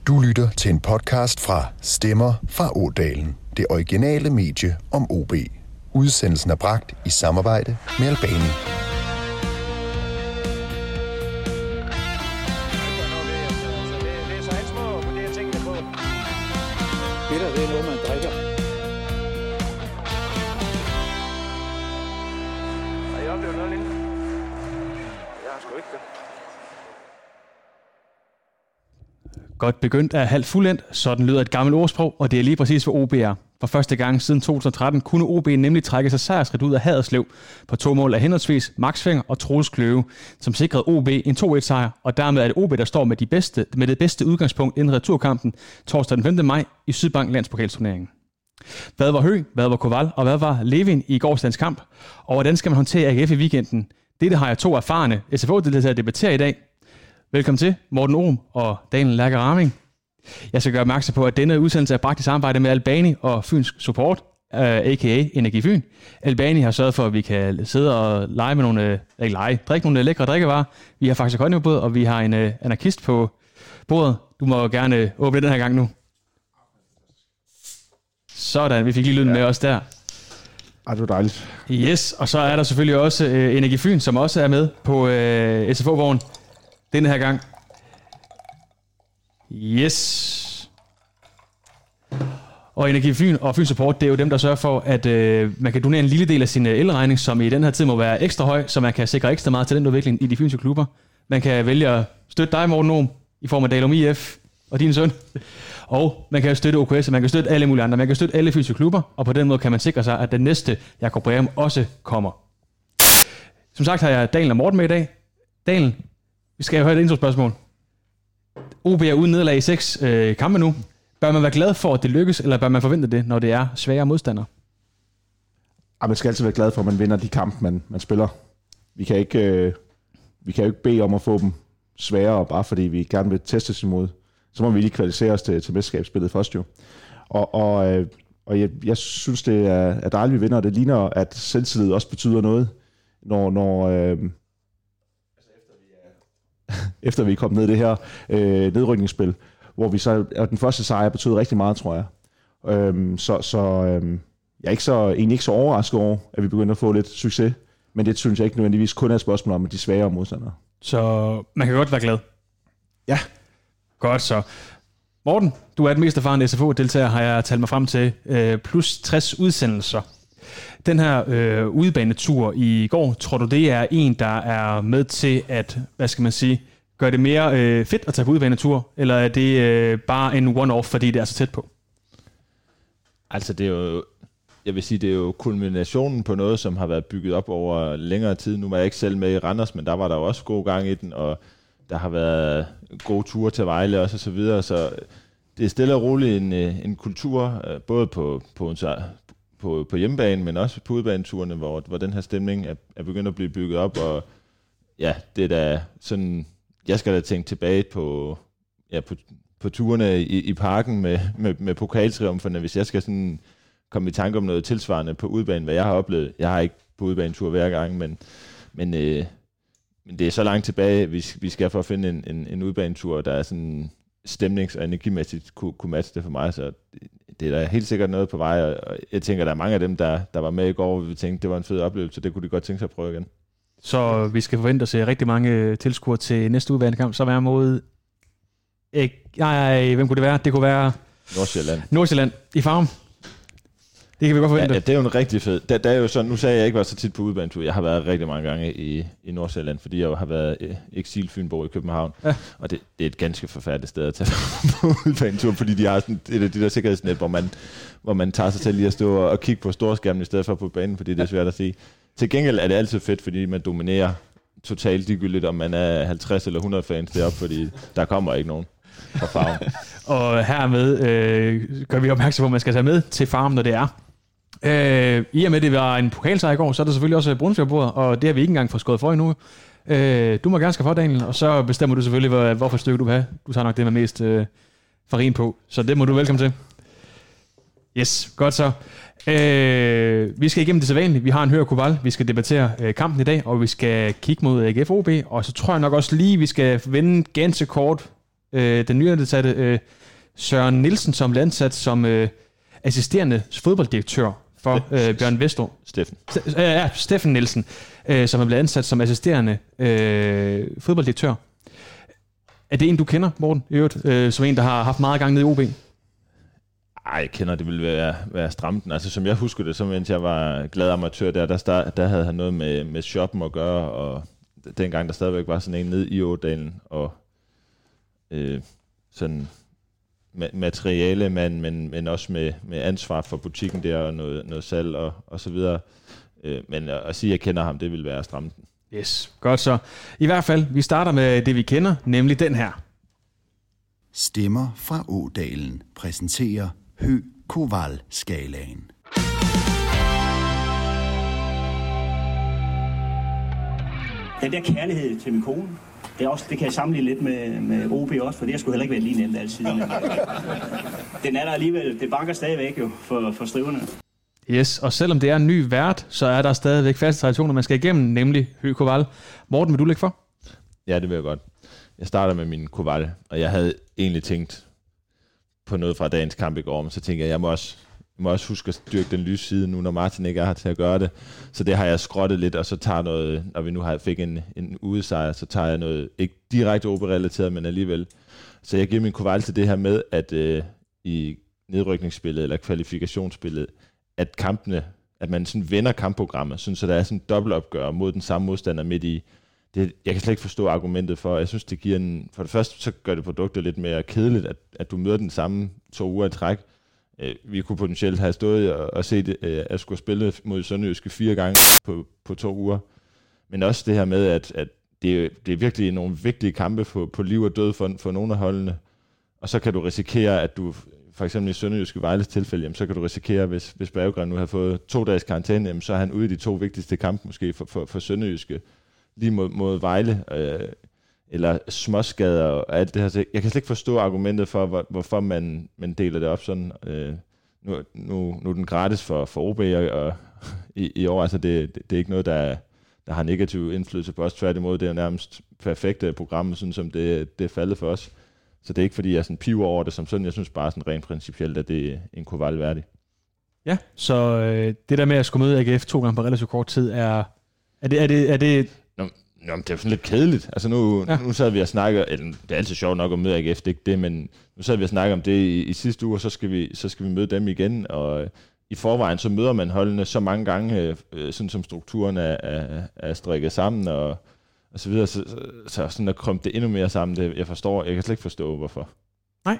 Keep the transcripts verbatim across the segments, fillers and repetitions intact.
Du lytter til en podcast fra Stemmer fra Ådalen, det originale medie om O B. Udsendelsen er bragt i samarbejde med Albani. Bitter, det er noget, man drikker. Har I oplevet noget lignende? Jeg har sgu ikke det. Godt begyndt er halvt fuldendt, sådan lyder et gammelt ordsprog, og det er lige præcis, hvad O B er. For første gang siden to tusind og tretten kunne O B nemlig trække sig sejrsrigt ud af Haderslev på to mål af henholdsvis Max Fenger og Troels Kløve, som sikrede O B en to et sejr, og dermed er det O B, der står med, de bedste, med det bedste udgangspunkt inden returkampen torsdag den femte maj i Sydbank Landspokalsturneringen. Hvad var Høgh, hvad var Koval og hvad var Levin i gårsdagens kamp? Og hvordan skal man håndtere A G F i weekenden? Dette har jeg to erfarne S F O-deltagere at debattere i dag. Velkommen til Morten Ohm og Daniel Lærke Raming. Jeg skal gøre opmærksom på, at denne udsendelse er bragt i samarbejde med Albani og Fynsk Support, uh, a k a. Energi Fyn. Albani har sørget for, at vi kan sidde og lege med nogle, uh, ikke lege, drikke nogle lækre drikkevarer. Vi har faktisk kondi på bordet, og vi har en uh, anarkist på bordet. Du må gerne åbne den her gang nu. Sådan, vi fik lige lyden ja. med os der. Ej, det var dejligt. Yes, og så er der selvfølgelig også uh, Energi Fyn, som også er med på uh, S F O-vognen denne her gang. Yes. Og Energi Fyn og Fyn Support, det er jo dem, der sørger for, at øh, man kan donere en lille del af sin elregning, som i den her tid må være ekstra høj, så man kan sikre ekstra meget talentudvikling i de fynske klubber. Man kan vælge at støtte dig, Morten Ohm, i form af Dalum I F og din søn. Og man kan støtte O K S, og man kan støtte alle mulige andre. Man kan støtte alle fynske klubber, og på den måde kan man sikre sig, at den næste Jakob Breum også kommer. Som sagt har jeg Daniel og Morten med i dag. Daniel, vi skal jo høre et introspørgsmål. O B er uden nederlag i seks øh, kampe nu. Bør man være glad for, at det lykkes, eller bør man forvente det, når det er svære modstandere? Ja, man skal altid være glad for, at man vinder de kampe, man, man spiller. Vi kan, ikke, øh, vi kan jo ikke bede om at få dem sværere, bare fordi vi gerne vil testes imod. Så må vi lige kvalificere os til, til mesterskabsspillet først jo. Og, og, øh, og jeg, jeg synes, det er, er dejligt, at vi vinder, og det ligner, at selvtillid også betyder noget, når... når øh, efter vi er kommet ned i det her øh, nedrykningsspil, hvor vi så, og den første sejr betød rigtig meget, tror jeg. Øhm, så så øhm, jeg er ikke så, egentlig ikke så overrasket over, at vi begynder at få lidt succes, men det synes jeg ikke nødvendigvis kun er et spørgsmål om de svagere modstandere. Så man kan godt være glad? Ja. Godt så. Morten, du er den mest erfarne S F O-deltager, har jeg talt mig frem til, øh, plus tres udsendelser. Den her øh, udebanetur i går, tror du det er en, der er med til at, hvad skal man sige, gøre det mere øh, fedt at tage på udebanetur, eller er det øh, bare en one-off, fordi det er så tæt på? Altså det er jo, jeg vil sige, det er jo kulminationen på noget, som har været bygget op over længere tid. Nu var jeg ikke selv med i Randers, men der var der jo også god gang i den, og der har været gode ture til Vejle også og så videre, så det er stille og roligt en, en kultur, både på, på en På, på hjemmebane, men også på udebaneturene, hvor, hvor den her stemning er, er begyndt at blive bygget op, og ja, det er da sådan, jeg skal da tænke tilbage på, ja, på, på turene i, i parken med, med, med pokaltriumferne, hvis jeg skal sådan komme i tanke om noget tilsvarende på udebane, hvad jeg har oplevet. Jeg har ikke på udebanetur hver gang, men, men, øh, men det er så langt tilbage, vi, vi skal for at finde en, en, en udebanetur, der er sådan stemnings- og energimæssigt kunne, kunne matche det for mig, så det er da helt sikkert noget på vej, og jeg tænker, der er mange af dem, der, der var med i går, og vi tænkte, det var en fed oplevelse, det kunne de godt tænke sig at prøve igen. Så vi skal forvente at se rigtig mange tilskuere til næste udbanekamp, så være mod... Ikke, nej, hvem kunne det være? Det kunne være... Nordsjælland. Nordsjælland i Farum. Det kan vi godt forvente. Ja, ja, det er jo en rigtig fed. Der, der er jo sådan, nu sagde jeg, jeg ikke var så tit på udebanetur. Jeg har været rigtig mange gange i, i Nordsjælland, fordi jeg jo har været eh, eksilfynbo i København. Ja. Og det, det er et ganske forfærdeligt sted at tage på udebanetur, fordi de har sådan et af de der sikkerhedsnet, hvor man, hvor man tager sig til lige at stå og, og kigge på storskærmen i stedet for på banen, fordi det er svært at se. Til gengæld er det altid fedt, fordi man dominerer totalt ligegyldigt, om man er halvtreds eller hundrede fans deroppe, fordi der kommer ikke nogen fra Farum. Og hermed øh, gør vi opmærksom på, at man skal tage med til Farum, når det er. Øh, I og med det var en pokalsejr i går, så er der selvfølgelig også Brunsfjordbordet, og det har vi ikke engang fået skåret for endnu. Øh, du må gerne skal for, Daniel, og så bestemmer du selvfølgelig, hvor, hvorfor stykke du vil have. Du tager nok det med mest øh, farin på, så det må du velkommen til. Yes, godt så. Øh, vi skal igennem det sædvanlige. Vi har en Høgh Koval. Vi skal debattere øh, kampen i dag, og vi skal kigge mod A G F O B, og så tror jeg nok også lige, vi skal vende ganske kort øh, den nyansatte øh, Søren Nielsen, som blev ansat som øh, assisterende fodbolddirektør for øh, Bjørn Vestro. Steffen. St- øh, ja, Steffen Nielsen, øh, som er blevet ansat som assisterende øh, fodbolddirektør. Er det en, du kender, Morten, i øvrigt, øh, som en, der har haft meget gang nede i O B? Ej, jeg kender, det ville være, være stramt. Altså, som jeg husker det, så mens jeg var glad amatør der, der, der, der havde han noget med, med shoppen at gøre, og dengang der stadigvæk var sådan en nede i Ådalen, og øh, sådan materiale, men, men, men også med, med ansvar for butikken der, og noget, noget salg og, og så videre. Øh, men at sige, at jeg kender ham, det ville være stramt. Yes, godt så. I hvert fald, vi starter med det, vi kender, nemlig den her. Stemmer fra Ådalen præsenterer Hø Koval-skalaen. Den der kærlighed til min kone, det, er også, det kan jeg sammenligne lidt med, med O B også, for det har sgu heller ikke været lige nemt altid. Den er der alligevel, det banker stadigvæk jo for, for striverne. Yes, og selvom det er en ny vært, så er der stadigvæk faste traditioner, man skal igennem, nemlig Hø Koval. Morten, vil du lægge for? Ja, det vil jeg godt. Jeg starter med min Koval, og jeg havde egentlig tænkt på noget fra dagens kamp i går, men så tænker jeg, jeg må også, jeg må også huske at styrke den lyse side nu, når Martin ikke er her til at gøre det. Så det har jeg skrottet lidt, og så tager noget, når vi nu har fik en, en udesejr, så tager jeg noget, ikke direkte O B-relateret, men alligevel. Så jeg giver min Koval til det her med, at øh, i nedrykningsspillet eller kvalifikationsspillet, at kampene, at man sådan vender kampprogrammet, sådan, så der er sådan en dobbeltopgør mod den samme modstander midt i. Det, jeg kan slet ikke forstå argumentet for. Jeg synes, det giver en... For det første, så gør det produktet lidt mere kedeligt, at, at du møder den samme to uger i træk. Øh, vi kunne potentielt have stået og, og set, øh, at skulle spille mod Sønderjyske fire gange på, på to uger. Men også det her med, at, at det, det er virkelig nogle vigtige kampe på, på liv og død for, for nogle af holdene. Og så kan du risikere, at du... For eksempel i Sønderjyske Vejles tilfælde, jamen, så kan du risikere, hvis, hvis Berggren nu har fået to dages karantæne, jamen, så er han ude i de to vigtigste kampe måske for, for, for Sønderjyske, lige mod, mod Vejle, øh, eller småskader og alt det her. Så jeg kan slet ikke forstå argumentet for, hvor, hvorfor man, man deler det op sådan. Øh, nu, nu, nu er den gratis for, for O B, og, og i, i år, altså det, det, det er ikke noget, der, der har negativ indflydelse på os. Tværtimod, det er jo nærmest perfekte program, sådan som det, det er faldet for os. Så det er ikke, fordi jeg er sådan piver over det som sådan. Jeg synes bare sådan rent principielt, at det er en Koval værdig. Ja, så øh, det der med at skulle møde A G F to gange på relativt kort tid, er, er det... Er det, er det Nå, nå, det er jo sådan lidt kedeligt. Altså nu, ja. nu sad vi og snakker, eller det er altid sjovt nok at møde A G F, det er ikke det, men nu sad vi og snakker om det i, i sidste uge, og så skal, vi, så skal vi møde dem igen, og i forvejen så møder man holdene så mange gange, øh, sådan som strukturen er, er, er strikket sammen, og og så videre, så, så, så sådan at krømpe det endnu mere sammen, det jeg forstår, jeg kan slet ikke forstå, hvorfor. Nej.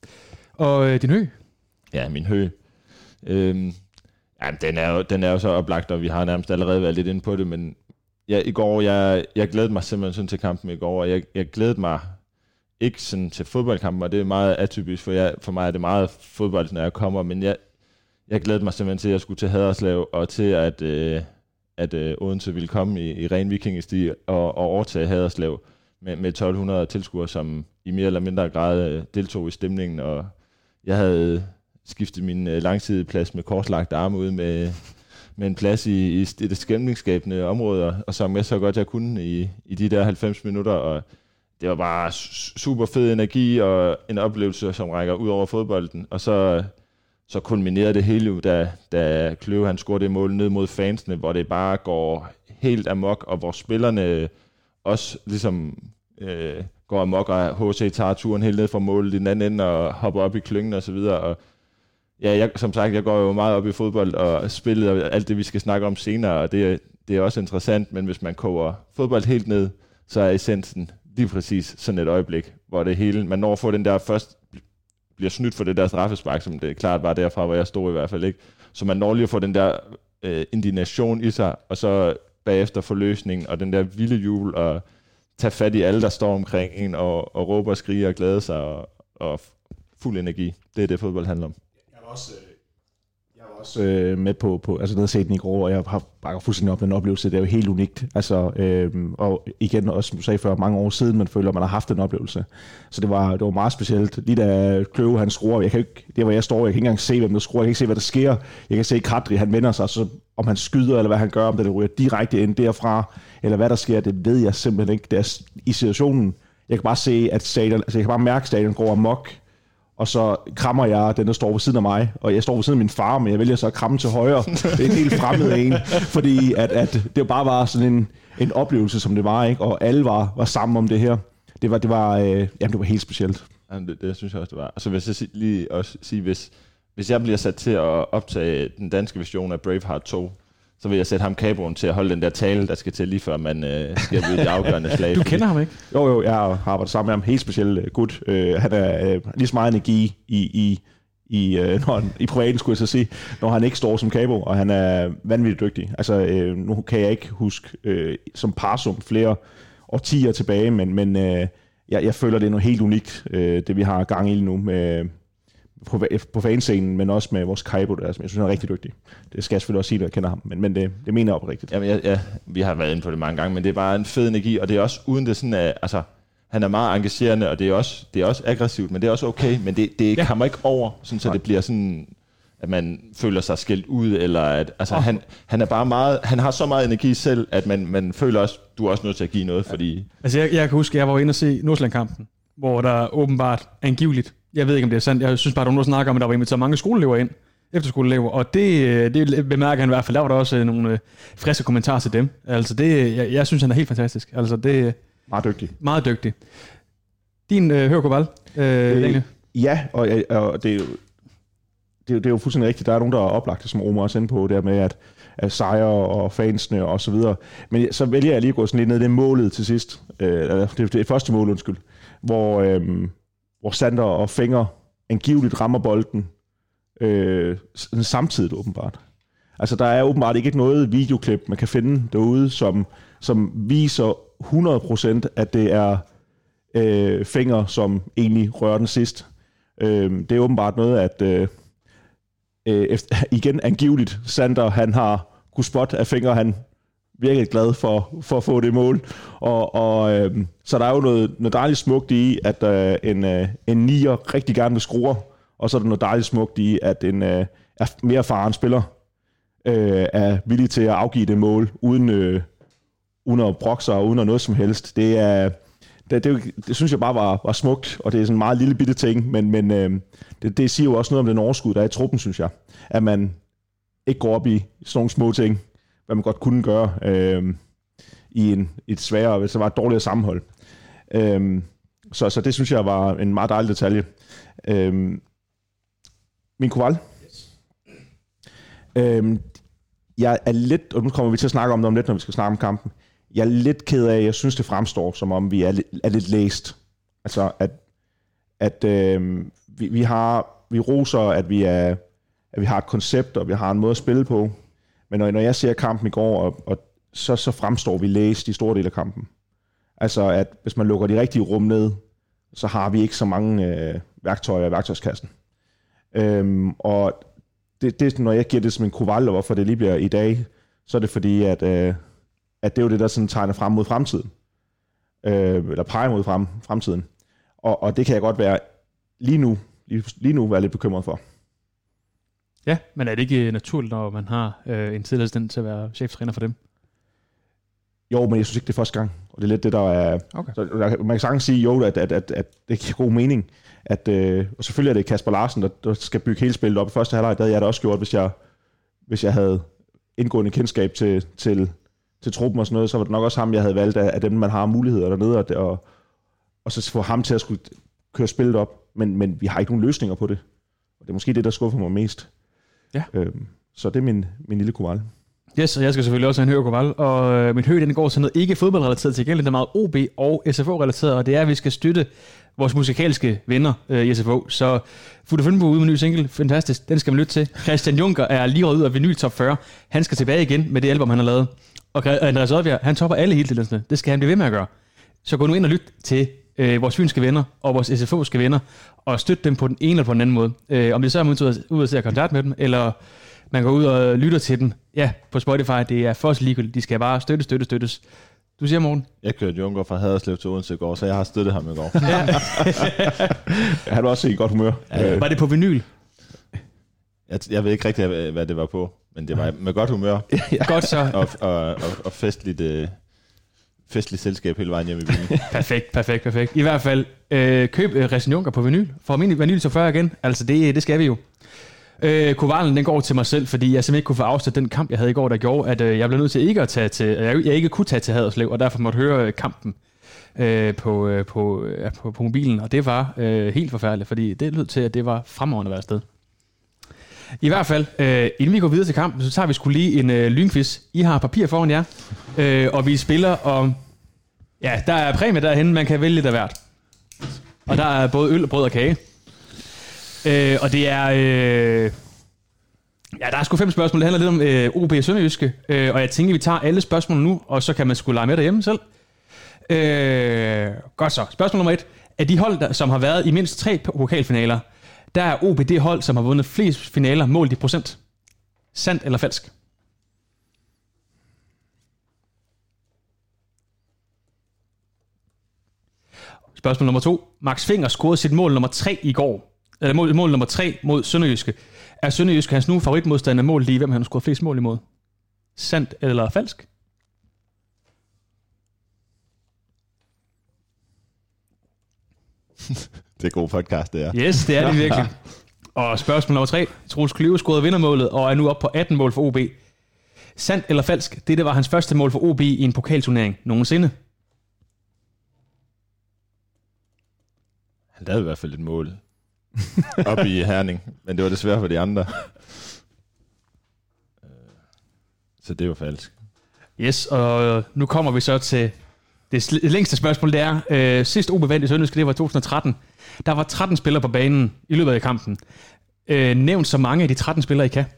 Og øh, din hø? Ja, min hø. Øhm, ja, den er, jo, den er jo så oplagt, og vi har nærmest allerede været lidt inde på det, men ja, i går, jeg, jeg glædede mig simpelthen sådan til kampen i går, og jeg, jeg glædede mig ikke sådan til fodboldkampen, og det er meget atypisk, for, jeg, for mig er det meget fodbold, når jeg kommer, men jeg, jeg glædede mig simpelthen til, at jeg skulle til Haderslev, og til at... Øh, at øh, Odense ville komme i, i ren vikingestil og, og overtage Haderslev med, med tolv hundrede tilskuere, som i mere eller mindre grad øh, deltog i stemningen, og jeg havde skiftet min øh, langtidige plads med korslagte arme ud med, med en plads i, i det skæmningsskabende område, og så med så godt jeg kunne i, i de der halvfems minutter, og det var bare super fed energi og en oplevelse, som rækker ud over fodbolden, og så... Så kulminerede det hele, da, da Kløve han scorede det mål ned mod fansene, hvor det bare går helt amok, og hvor spillerne også ligesom øh, går amok, og H C tager turen helt ned fra målet i den anden ende, og hopper op i klyngen og så videre. Og ja, jeg, som sagt, jeg går jo meget op i fodbold og spillet, og alt det, vi skal snakke om senere, og det, det er også interessant, men hvis man koger fodbold helt ned, så er essensen lige præcis sådan et øjeblik, hvor det hele, man når at få den der først, bliver snydt for det der straffespark, som det klart var derfra, hvor jeg stod i hvert fald ikke. Så man når lige at få den der øh, indignation i sig, og så bagefter få løsningen, og den der vilde jubel, og tage fat i alle, der står omkring en, og, og råbe og skrige og glæde sig, og, og fuld energi. Det er det, fodbold handler om. Jeg var også, jeg var også øh, med på, på altså nede at se den i går, og jeg har bare fuldstændig op den oplevelse. Det er jo helt unikt. Altså, øh, og igen, også som du sagde før, mange år siden, man føler, man har haft en oplevelse. Så det var, det var meget specielt. Lige da Kløve, han skruer, jeg kan ikke, det er, hvor jeg står, jeg kan ikke engang se, hvem der skruer, jeg kan ikke se, hvad der sker. Jeg kan se Kadri, han vender sig, så om han skyder, eller hvad han gør, om det ryger direkte ind derfra, eller hvad der sker, det ved jeg simpelthen ikke. Det er, i situationen, jeg kan bare se, at stadion, altså jeg kan bare mærke, at stadion går amok, og så krammer jeg den, der står ved siden af mig, og jeg står ved siden af min far, men jeg vælger så at kramme til højre. Det er en helt fremmed en, fordi at, at det bare var sådan en, en oplevelse, som det var, ikke? Og alle var, var sammen om det her. Det var, det var, øh, jamen, det var helt specielt. Jamen, det, det synes jeg også, det var. Og så vil jeg lige også sige, hvis, hvis jeg bliver sat til at optage den danske version af Braveheart to, så vil jeg sætte ham kaboen til at holde den der tale, der skal til lige før man øh, skal ved det afgørende slag. Du kender ham ikke? Jo, jo, jeg har arbejdet sammen med ham. Helt specielt uh, gut. Uh, han er uh, lige så meget energi i, i, i, uh, når han, i privaten, skulle jeg så sige, når han ikke står som kabo, og han er vanvittigt dygtig. Altså, uh, nu kan jeg ikke huske uh, som parsum flere årtier tilbage, men, men uh, jeg, jeg føler, det er noget helt unikt, uh, det vi har gang i nu med på, på fanscenen, men også med vores Kaibo, der, som jeg synes er rigtig dygtig. Det skal jeg selvfølgelig også sige, når jeg kender ham, men, men det, det mener jeg oprigtigt. Jamen, ja, ja, vi har været inde på det mange gange, men det er bare en fed energi, og det er også uden det sådan, at altså, han er meget engagerende, og det er også, det er også aggressivt, men det er også okay, men det, det ja. kommer ikke over, sådan, så Nej. det bliver sådan, at man føler sig skældt ud, eller at, altså, oh. han, han er bare meget, han har så meget energi selv, at man, man føler også, du er også nødt til at give noget, fordi... Ja. Altså, jeg, jeg kan huske, at jeg var inde og se Nordsjælland-kampen, hvor der åbenbart angiveligt, jeg ved ikke, om det er sandt, jeg synes bare, at der snakker om, at der var inviteret mange skoleelever ind, efterskoleelever, og det, det bemærker han i hvert fald. Der var der også nogle øh, friske kommentarer til dem. Altså det, jeg, jeg synes, han er helt fantastisk. Altså det meget dygtig. Meget dygtig. Din øh, Hører Koval, øh, øh, Ja, og, og det, er jo, det, er jo, det er jo fuldstændig rigtigt. Der er nogen, der er oplagt det, som Omar også inde på, der med at, at sejre og fansene og så videre. Men så vælger jeg lige at gå sådan lidt ned i det målet til sidst. Øh, det, det første mål, undskyld. Hvor, øh, hvor Sander og Fenger angiveligt rammer bolden øh, samtidig åbenbart. Altså der er åbenbart ikke noget videoklip, man kan finde derude, som, som viser hundrede procent, at det er øh, Fenger, som egentlig rører den sidst. Øh, det er åbenbart noget, at øh, efter, igen angiveligt, Sander han har kunne spotte, at Fenger han virkelig glad for, for at få det mål. Og, og, øh, så der er jo noget, noget dejligt smukt i, at øh, en, øh, en nier rigtig gerne vil skrue, og så er der noget dejligt smukt i, at en øh, er mere erfaren spiller øh, er villig til at afgive det mål, uden, øh, uden at brokke sig, og uden at noget som helst. Det, er, det, det, det synes jeg bare var, var smukt, og det er sådan en meget lille bitte ting, men, men øh, det, det siger jo også noget om den overskud, der er i truppen, synes jeg. At man ikke går op i sådan nogle små ting, hvad man godt kunne gøre øh, i en, et sværere, hvis der var et dårligere sammenhold. Øh, så, så det synes jeg var en meget dejlig detalje. Øh, min Koval. Yes. Øh, jeg er lidt, og nu kommer vi til at snakke om det om lidt, når vi skal snakke om kampen. Jeg er lidt ked af, jeg synes, det fremstår, som om vi er lidt, er lidt læst. Altså, at, at øh, vi, vi har, vi roser, at vi, er, at vi har et koncept, og vi har en måde at spille på. Men når, når jeg ser kampen i går, og, og så, så fremstår vi læst i store dele af kampen. Altså, at hvis man lukker de rigtige rum ned, så har vi ikke så mange øh, værktøjer i værktøjskassen. Øhm, og det, det, når jeg giver det som en Koval, og hvorfor det lige bliver i dag, så er det fordi, at, øh, at det er jo det, der sådan tegner frem mod fremtiden. Øh, eller peger mod frem, fremtiden. Og, og det kan jeg godt være lige nu, lige, lige nu være lidt bekymret for. Ja, men er det ikke naturligt, når man har øh, en tidligere stand til at være cheftræner for dem? Jo, men jeg synes ikke, det er første gang. Og det er lidt det, der er... Okay. Så, man kan sagtens sige, jo, at, at, at, at det giver god mening. At, øh, og selvfølgelig er det Kasper Larsen, der, der skal bygge hele spillet op i første halvleg. Det havde jeg da også gjort, hvis jeg, hvis jeg havde indgående kendskab til, til, til truppen og sådan noget. Så var det nok også ham, jeg havde valgt af, af dem, man har muligheder dernede. Og, og, og så få ham til at skulle køre spillet op. Men, men vi har ikke nogen løsninger på det. Og det er måske det, der skuffer mig mest. Ja. Øhm, så det er min, min lille Koval. Yes, og jeg skal selvfølgelig også have en Hører Koval, og øh, mit høj den går til noget ikke fodboldrelateret til gengæld, det er meget O B og S F O-relateret, og det er, at vi skal støtte vores musikalske venner øh, i S F O. Så Futte Fynbo ude med en ny single, fantastisk, den skal man lytte til. Christian Juncker er lige røget ud af vinyl top fyrre, han skal tilbage igen med det album, han har lavet. Og Andreas Odbjerg, han topper alle hitlisterne, det skal han blive ved med at gøre. Så gå nu ind og lyt til øh, vores fynske venner og vores S F O'ske venner, og støt dem på den ene eller på den anden måde. Øh, om det så er man ud og se koncert med dem, eller man går ud og lytter til dem. Ja, på Spotify, det er for os ligegyldigt. De skal bare støtte, støtte, støttes. Du siger, Morten? Jeg kørte Junker fra Haderslev til Odense i går, så jeg har støttet ham i går. Ja. Han var også i godt humør. Ja, var det på vinyl? Jeg, jeg ved ikke rigtig, hvad det var på, men det var med godt humør. Ja. Godt så. Og, og, og, og festligt, øh, festligt selskab hele vejen hjem i bilen. Perfekt, perfekt, perfekt. I hvert fald, øh, køb øh, Resin Junker på vinyl. For min vinyl så fyrre igen. Altså, det, det skal vi jo. Øh, Kovalen, den går til mig selv, fordi jeg simpelthen ikke kunne få afsat den kamp, jeg havde i går, der gjorde, at øh, jeg blev nødt til ikke at tage til, jeg, jeg ikke kunne tage til Haderslev, og derfor måtte høre øh, kampen øh, på, øh, på, øh, på, på mobilen, og det var øh, helt forfærdeligt, fordi det lød til, at det var fremragende at være afsted. I hvert fald, øh, inden vi går videre til kampen, så tager vi sgu lige en øh, lynquiz. I har papir foran jer, øh, og vi spiller om... Ja, der er præmie derhen, man kan vælge lidt af hvert. Og der er både øl, brød og kage. Øh, og det er... Øh, ja, der er sgu fem spørgsmål. Det handler lidt om øh, O B Sønderjyske. Øh, og jeg tænker, vi tager alle spørgsmål nu, og så kan man sgu lege med derhjemme selv. Øh, godt så. Spørgsmål nummer et. Af de hold, der, som har været i mindst tre pokalfinaler, der er O B det hold, som har vundet flest finaler målt i procent. Sandt eller falsk? Spørgsmål nummer to. Max Finger scorede sit mål nummer tre i går. Eller mål, mål nummer tre mod Sønderjyske. Er Sønderjyske hans nu favoritmodstander mål lige, hvem han har scoret flest mål imod? Sandt eller falsk? Det er god podcast, det er. Yes, det er det virkelig. Og spørgsmål nummer tre. Troels Kløve scorede vindermålet og er nu oppe på atten mål for O B. Sandt eller falsk? Det, det var hans første mål for O B i en pokalturnering nogensinde. Han lavede i hvert fald et mål op i Herning, men det var desværre for de andre. Så det var falsk. Yes, og nu kommer vi så til det længste spørgsmål, det er, øh, sidst O B vandt i Sønderjyske, det var to tusind og tretten. Der var tretten spillere på banen i løbet af kampen. Øh, nævn så mange af de tretten spillere, I kan.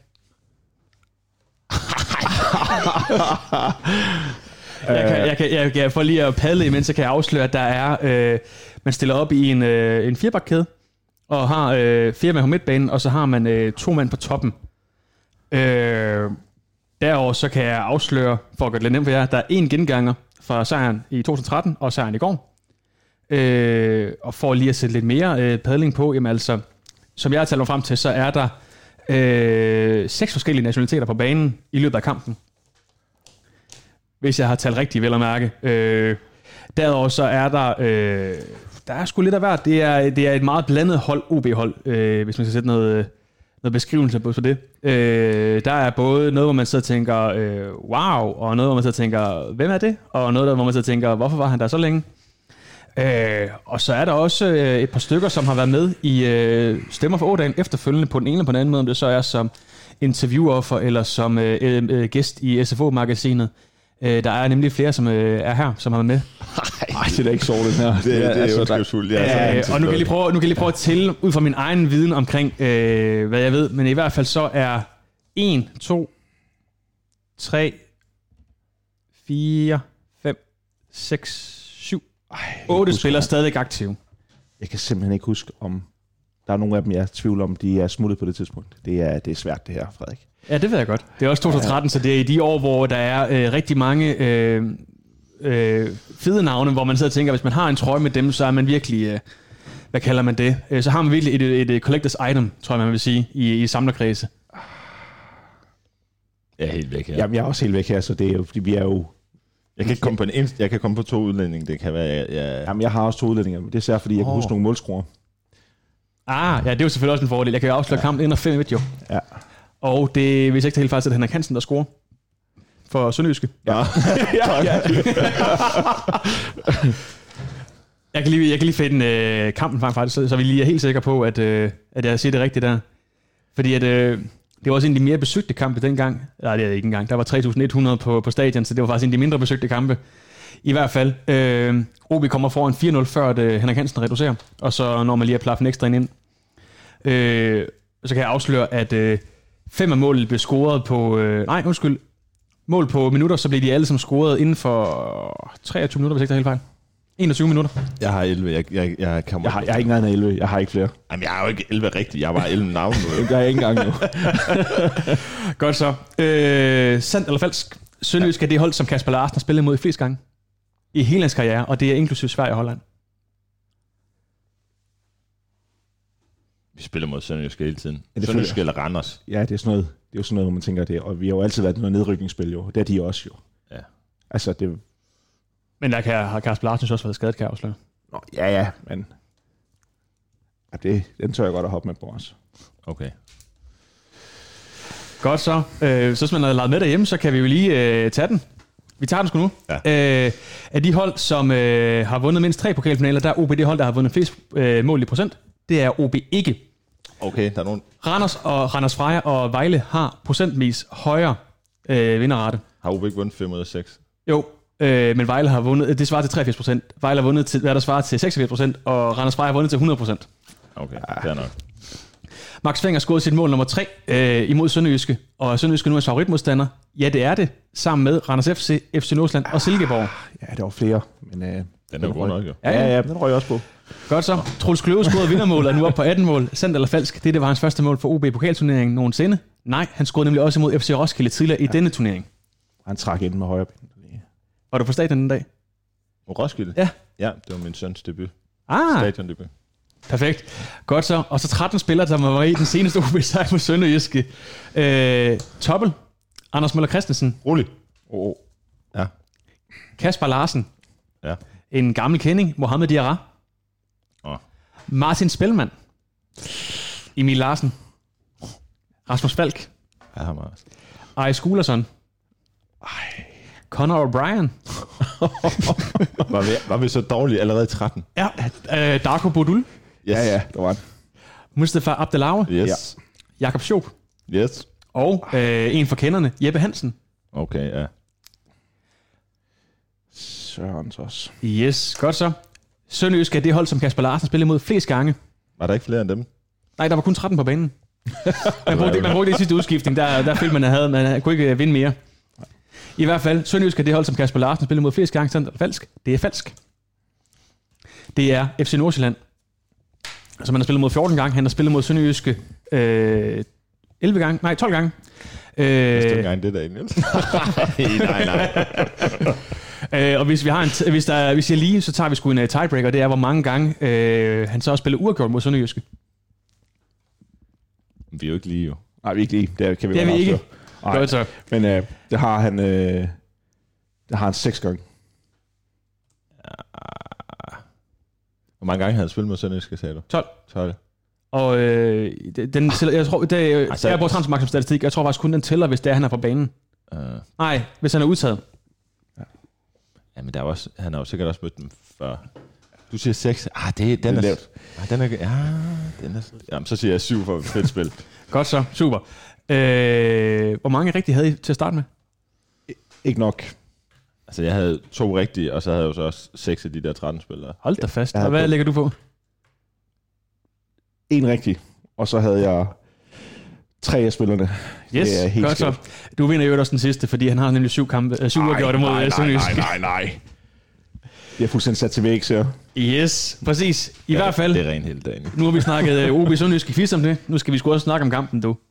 jeg, kan, jeg, kan, jeg kan for lige at padle imens, så kan jeg afsløre, at der er, øh, man stiller op i en, øh, en firebakkæde, og har øh, fire mand på midtbanen, og så har man øh, to mand på toppen. Øh, derover så kan jeg afsløre, for at gøre det lidt nemt for jer, der er en genganger fra sejren i to tusind og tretten og sejren i går. Øh, og for lige at sætte lidt mere øh, padling på, jamen altså, som jeg har talt mig frem til, så er der øh, seks forskellige nationaliteter på banen i løbet af kampen. Hvis jeg har talt rigtigt, vel at mærke. Øh, derudover så er der, øh, der er sgu lidt af hvert. Det er, det er et meget blandet hold, O B-hold, øh, hvis man skal sætte noget, noget beskrivelse på det. Øh, der er både noget, hvor man sidder og tænker, øh, wow, og noget, hvor man sidder og tænker, hvem er det? Og noget, hvor man sidder og tænker, hvorfor var han der så længe? Øh, og så er der også øh, et par stykker, som har været med i øh, Stemmer for Ådalen efterfølgende på den ene eller på den anden måde, om det så er som interviewoffer eller som øh, øh, gæst i S F O-magasinet. Øh, der er nemlig flere, som øh, er her, som har været med. Nej, det er da ikke så det her. Det er, det er ondskabsfuldt. Ja, øh, og nu kan jeg lige prøve, nu kan jeg lige prøve at tælle ud fra min egen viden omkring, øh, hvad jeg ved. Men i hvert fald så er en, to, tre, fire, fem, seks, syv, otte spillere stadig aktive. Jeg kan simpelthen ikke huske, om der er nogle af dem, jeg er tvivl om, de er smuttet på det tidspunkt. Det er, det er svært, det her, Frederik. Ja, det ved jeg godt. Det er også to tusind og tretten, ja. Så det er i de år, hvor der er øh, rigtig mange øh, øh, fede navne, hvor man sidder og tænker, hvis man har en trøje med dem, så er man virkelig, øh, hvad kalder man det? Øh, så har man virkelig et, et, et collectors item, tror jeg, man vil sige, i, i samlerkredse. Jeg er helt væk her. Jamen, jeg er også helt væk her, så det er jo, fordi vi er jo... Jeg kan ikke komme på en eneste, jeg kan komme på to udlændinge, det kan være, jeg... jeg... Jamen, jeg har også to udlændinge, men det er særligt, fordi jeg oh. kan huske nogle målskruer. Ah, ja, det er jo selvfølgelig også en fordel. Jeg kan jo afsløre ja. kampen ind og fem jo. Ja. Og det, hvis jeg ikke tager helt faktisk, at Henrik Hansen, der scorer for Sønderjyske. Ja. ja, ja. jeg, kan lige, jeg kan lige finde øh, kampen faktisk, så, så vi lige er helt sikre på, at, øh, at jeg siger det rigtigt der. Fordi at, øh, det var også en af de mere besøgte kampe dengang. Nej, det er ikke engang. Der var tre tusind et hundrede på, på stadion, så det var faktisk en af de mindre besøgte kampe. I hvert fald. Øh, O B kommer foran fire nul, før at, øh, Henrik Hansen reducerer. Og så når man lige har plaffen ekstra ind. Øh, så kan jeg afsløre, at... Øh, Fem af målet blev scoret på... Øh, nej, undskyld. Mål på minutter, så blev de alle som scoret inden for treogtyve minutter, hvis jeg ikke tager helt fejl. enogtyve minutter. Jeg har elleve. Jeg, jeg, jeg, kan jeg, har, jeg har ikke engang elleve. Jeg har ikke flere. Jamen, jeg har jo ikke elleve rigtigt. Jeg har bare elleve navne nu. Jeg er ikke engang nu. Godt så. Øh, sandt eller falsk? Sønderjysk er det hold, som Kasper Larsen har spillet mod i flest gange. I hele hans karriere, og det er inklusive Sverige og Holland. Vi spiller mod Sønderjysk hele tiden. Ja, Sønderjysk eller Randers. Ja, det er sådan noget, det er jo sådan noget, hvor man tænker det. Og vi har jo altid været noget nedrykningsspil, jo. Det er de også, jo. Ja. Altså, det... Men der kan, har Kasper Larsen også været skadet, kan jeg afsløre. Nå, ja, ja, men ja, det, den tør jeg godt at hoppe med på os. Okay. Godt så. Øh, så hvis man har lavet med derhjemme, så kan vi jo lige øh, tage den. Vi tager den sgu nu. Ja. Øh, af de hold, som øh, har vundet mindst tre pokalfinaler, der er O B det hold, der har vundet flest øh, mål i procent. Det er O B ikke. Okay, der er nogen... Randers og Randers Freja og Vejle har procentvis højere øh, vinderrate. Har O B ikke vundet fem ud af seks? Jo, øh, men Vejle har vundet, det svarer til treogfirs procent. Vejle har vundet til, hvad der svarer til seksogfirs procent, og Randers Freja har vundet til hundrede procent. Okay, det er nok. Max Fenger scorede sit mål nummer tre øh, imod Sønderjyske, og Sønderjyske nu er favoritmodstander. Ja, det er det, sammen med Randers F C, F C Nordsjælland og Silkeborg. Ja, der var flere, men øh, den er jo god nok, jo. Ja, ja, ja, den røg jeg også på. Godt så. Troels Kløve scorede vindermål, og nu op på atten mål. Sandt eller falsk, det, det var hans første mål for O B-pokalturneringen nogensinde. Nej, han scorede nemlig også imod F C Roskilde tidligere ja. i denne turnering. Han trak ind med højre ben. Var du på stadion den dag? På Roskilde? Ja. Ja, det var min søns debut. Ah. Stadiondebut. Perfekt. Godt så. Og så tretten spillere, der var i den seneste O B-sejr på Sønderjyske. Øh, Toppel. Anders Møller Christensen. Rolig. Oh. Ja. Kasper Larsen. Ja. En gammel kending. Mohamed Diarra. Oh. Martin Spellmann. Emil Larsen. Rasmus Falk. Ja, ham Ej Skulersson. Ej. Conor O'Brien. var, vi, var vi så dårlige allerede tretten? Ja. Øh, Darko Bodul. Yes. Ja, ja, det var han. Mustafa Abdelaue. Yes. Ja. Jakob Schoop. Yes. Og øh, en for kenderne, Jeppe Hansen. Okay, ja. Sørens også. Yes, godt så. Sønderjysk er det hold, som Kasper Larsen spillede mod flest gange. Var der ikke flere end dem? Nej, der var kun tretten på banen. man, brugte det, man brugte det i sidste udskiftning, der, der følte man, at havde, man kunne ikke vinde mere. I hvert fald, Sønderjysk er det hold, som Kasper Larsen spillede mod flest gange. Sandt eller falsk? Det er falsk. Det er F C Nordsjælland, som han har spillet mod fjorten gange. Han har spillet mod Sønderjyske øh, elleve gange. Nej, tolv gange. Øh, det er engang det der, Niels. nej, nej. øh, og hvis vi har en, hvis der, hvis jeg lige, så tager vi sgu en uh, tiebreaker. Det er, hvor mange gange øh, han så har spillet uafgjort mod Sønderjyske. Vi er jo ikke lige, jo. Nej, vi er ikke lige. Det kan vi det er vi ikke. Godt så. Men øh, det har han, øh, det har han seks gange. Hvor mange gange har han spillet mod Sønderjyske, sagde du? tolv. tolv. Og øh, den, jeg tror, det er, altså, jeg bruger transfermarkt som statistik. Jeg tror faktisk kun, den tæller, hvis det er, han er på banen. Uh. Nej, hvis han er udtaget. Ja. Ja, men der er også, han har jo sikkert også mødt dem før. Du siger seks. Ah, det, den, det er, er ah, den er ja, den er, jamen, så siger jeg syv for fedt spil. Godt så, super. Øh, hvor mange rigtige havde I til at starte med? Ikke nok. Altså, jeg havde to rigtige, og så havde jeg jo så også seks af de der tretten spillere. Hold da fast. Og hvad lægger du på? En rigtig, og så havde jeg tre af spillerne. Yes, det er helt godt skært. Så. Du vinder jo også den sidste, fordi han har nemlig syv kampe, syv uafgjorte mod Sønderjyske. Nej, nej, nej. Det er fuldstændig sat til væk, så. Yes, præcis. I ja, hvert fald. Det er rent hele dagen. Nu har vi snakket O B Sønderjyske fisk om det. Nu skal vi sgu også snakke om kampen, du.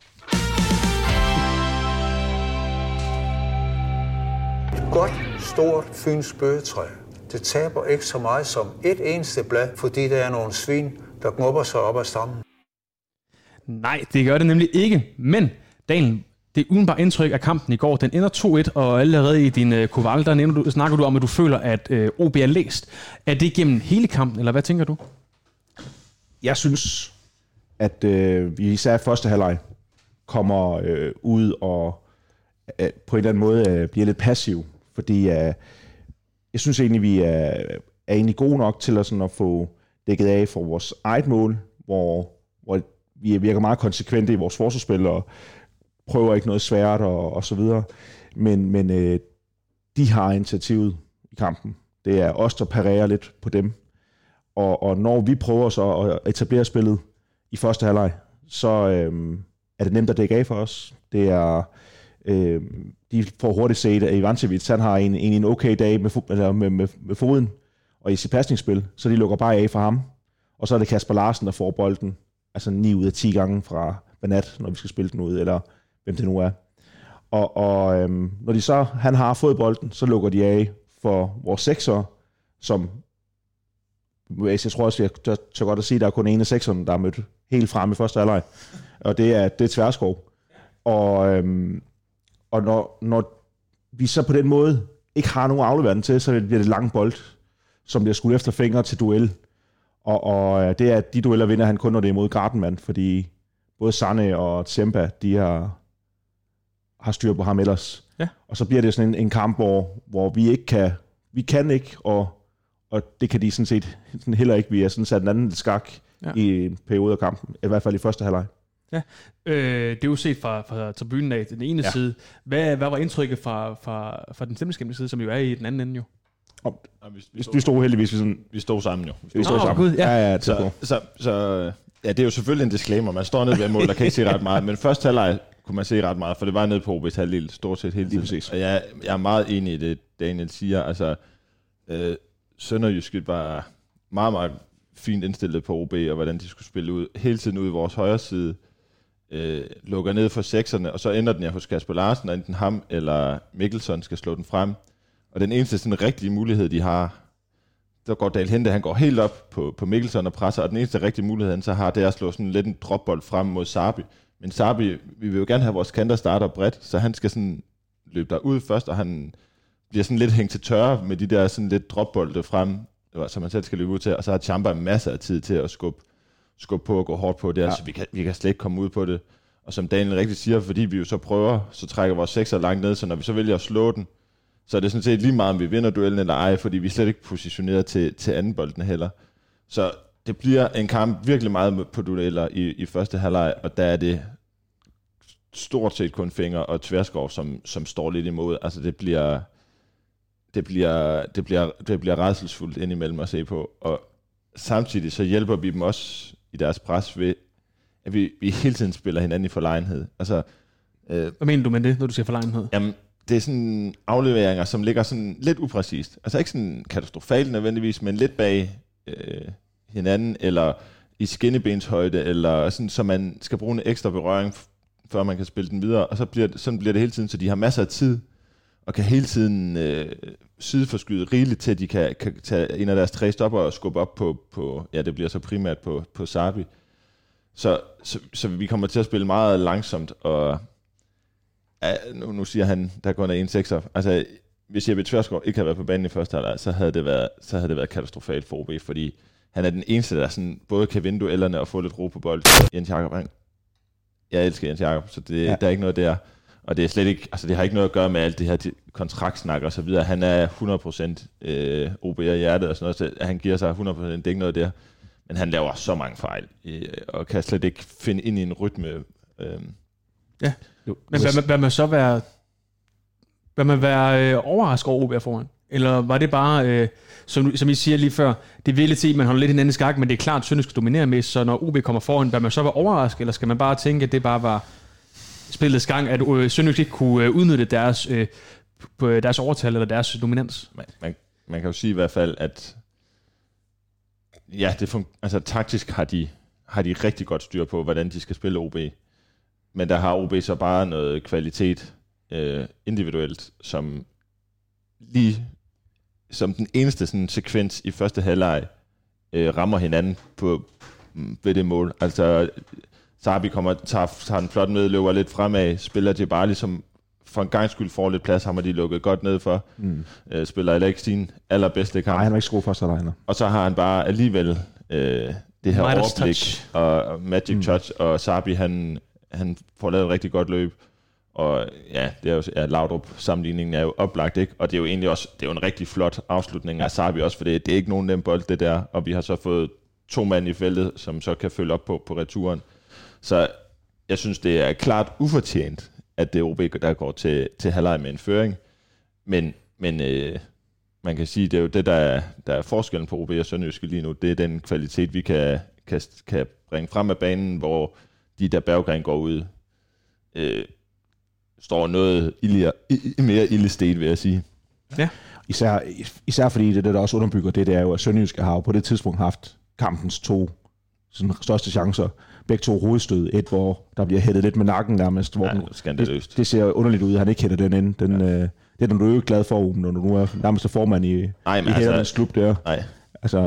Godt, stort fyns bøgetræ. Det taber ikke så meget som et eneste blad, fordi der er nogle svin, der gnubber sig op ad stammen. Nej, det gør det nemlig ikke. Men, Daniel, det udenbare indtryk af kampen i går, den ender to et, og allerede i din uh, koval, der du, snakker du om, at du føler, at uh, O B er læst. Er det gennem hele kampen, eller hvad tænker du? Jeg synes, at øh, vi især i første halvleg kommer øh, ud og øh, på en eller anden måde øh, bliver lidt passiv, fordi øh, jeg synes egentlig, vi er, er egentlig gode nok til at, sådan, at få dækket af for vores eget mål, hvor, hvor vi virker meget konsekvente i vores forsvarsspil og prøver ikke noget svært og, og så videre. Men, men øh, de har initiativet i kampen. Det er os, der parerer lidt på dem. Og, og når vi prøver så at etablere spillet i første halvleg, så øh, er det nemt at dække af for os. Det er, øh, de får hurtigt set, at Ivancevic, han har en, en, en okay dag med, fo- med, med, med foden og i sit pasningsspil, så de lukker bare af for ham. Og så er det Kasper Larsen, der får bolden, altså ni ud af ti gange fra Banat, når vi skal spille den ud, eller hvem det nu er. Og, og øhm, når de så, han har fået bolden, så lukker de af for vores sekser, som, jeg tror også, jeg tør, tør godt at sige, at der er kun en af sekserne, der er mødt helt frem i første halvleg. Og det er, det er Tverskov. Og, øhm, og når, når vi så på den måde ikke har nogen aflevering til, så bliver det lang bold, som bliver skudt efter fingre til duel. Og, og det er, at de dueller vinder han kun, når det er mod Gardenman, fordi både Sanne og Tsemba, de har, har styr på ham ellers. Ja. Og så bliver det sådan en, en kamp, hvor, hvor vi ikke kan, vi kan ikke, og, og det kan de sådan set sådan heller ikke. Vi er sådan sat en anden skak ja. i en periode af kampen, i hvert fald i første halvleg. Ja, øh, det er jo set fra, fra tribunen af den ene ja. side. Hvad, hvad var indtrykket fra, fra, fra den stemmeskæmte side, som jo er i den anden ende jo? Og, ja, vi, vi, stod, vi stod heldigvis vi, sådan, vi stod sammen jo. Vi stod oh, sammen. God, ja. Ja, ja, så, så, så ja, det er jo selvfølgelig en disclaimer. Man står nede ved mål, der kan ikke se ret meget. Men første halvleg kunne man se ret meget, for det var nede på O B's halvdel stort set hele tiden. Og jeg, jeg er meget enig i det, Daniel siger. Altså, øh, Sønderjyske var meget, meget fint indstillet på O B, og hvordan de skulle spille ud. Hele tiden ud i vores højre side. Øh, lukker ned for sekserne, og så ender den ja hos Kasper Larsen, og enten ham eller Mikkelsen skal slå den frem. Og den eneste sådan rigtige mulighed, de har, der går Dahl Hente, han går helt op på, på Mikkelsen og presser, og den eneste rigtige mulighed, han så har, det er at slå sådan lidt en dropbold frem mod Sarbi. Men Sarbi, vi vil jo gerne have vores kanter starter bredt, så han skal sådan løbe derud først, og han bliver sådan lidt hængt til tørre med de der sådan lidt dropbolde frem, som han selv skal løbe ud til, og så har Champa masser af tid til at skubbe, skubbe på og gå hårdt på det, ja. Altså vi kan, vi kan slet ikke komme ud på det. Og som Daniel rigtig siger, fordi vi jo så prøver, så trækker vores sekser langt ned, så når vi så vælger at slå den, så er det sådan set lige meget, om vi vinder duellen eller ej, fordi vi er slet ikke positioneret til, til anden bolden heller. Så det bliver en kamp virkelig meget på dueller i, i første halvleg, og der er det stort set kun Finger og Tverskov, som, som står lidt imod. Altså det bliver, det bliver, det bliver, det bliver rædselsfuldt indimellem at se på, og samtidig så hjælper vi dem også i deres pres ved, at vi, vi hele tiden spiller hinanden i forlegenhed. Altså, øh, hvad mener du med det, når du siger forlegenhed? Jamen, det er sådan afleveringer, som ligger sådan lidt upræcist. Altså ikke sådan katastrofalt nødvendigvis, men lidt bag øh, hinanden, eller i skinnebenshøjde, eller sådan, så man skal bruge en ekstra berøring, før man kan spille den videre. Og så bliver det, sådan bliver det hele tiden, så de har masser af tid, og kan hele tiden øh, sideforskyde rigeligt til, at de kan, kan tage en af deres tre stopper og skubbe op på, på ja, det bliver så primært på, på Sarbi. Så, så, så vi kommer til at spille meget langsomt, og ja, nu, nu siger han, der går der en sekser. Altså, hvis Jeppe Tversgaard ikke havde været på banen i første halvleg, så havde det været, så havde det været katastrofalt for O B, fordi han er den eneste, der sådan, både kan vinde duellerne og få lidt ro på bolden. Jens Jakob, han, jeg elsker Jens Jakob, så det, ja. Der er ikke noget der. Og det er slet ikke, altså det har ikke noget at gøre med alt det her kontraktsnak og så videre. Han er hundrede procent øh, O B'er i hjertet og sådan noget, så han giver sig hundrede procent, det er ikke noget der. Men han laver så mange fejl, øh, og kan slet ikke finde ind i en rytme. Øh. Ja, jo. Men hvad, hvad, hvad man så være, hvad man være øh, overrasket over O B foran? Eller var det bare, øh, som, som I siger lige før, det vil til, at man holder lidt hinanden i skak, men det er klart, at Sønderjyske skal dominere mest, så når O B kommer foran, hvad man så være overrasket, eller skal man bare tænke, at det bare var spillets gang, at øh, Sønderjyske ikke kunne øh, udnytte deres, øh, på deres overtal eller deres dominans? Man, man, man kan jo sige i hvert fald, at ja, det fun- altså taktisk har de, har de rigtig godt styr på, hvordan de skal spille O B. Men der har O B så bare noget kvalitet øh, individuelt, som lige som den eneste sådan, sekvens i første halvleg øh, rammer hinanden på, ved det mål. Altså Sarbi kommer, tager, tager den flot med, løber lidt fremad, spiller Djibali, som for en gang skyld får lidt plads, ham har de lukket godt ned for. Mm. Øh, spiller Alex sin allerbedste kamp. Nej, han er ikke skruet for sig der. Og så har han bare alligevel øh, det her Midas overblik touch. Og, og magic mm. touch, og Sarbi han, han får lavet et rigtig godt løb. Og ja, det er jo ja, Laudrup sammenligningen er jo oplagt, ikke? Og det er jo egentlig også det er jo en rigtig flot afslutning ja. Af Sarbi også, for det, det er ikke nogen nem bold det der, og vi har så fået to mand i feltet, som så kan følge op på på returen. Så jeg synes det er klart ufortjent, at det er O B der går til til halvleg med en føring, men men øh, man kan sige det er jo det der er, der er forskellen på O B og Sønderjyske lige nu, det er den kvalitet vi kan kan, kan bringe frem af banen, hvor de der Berggren går ud. Øh, står noget illigere, mere ildestet, vil jeg sige. Ja. Især, især fordi det, der også underbygger det, det er jo, at Sønderjyske har jo på det tidspunkt haft kampens to sådan, største chancer. Begge to hovedstød. Et, hvor der bliver hættet lidt med nakken nærmest. Hvor ja, det, det ser underligt ud, at han ikke hætter den ind. Den, ja. øh, det er den, du er jo ikke glad for, når du nu er nærmest formand i, Ej, i hætternes altså, klub der. Nej. Altså...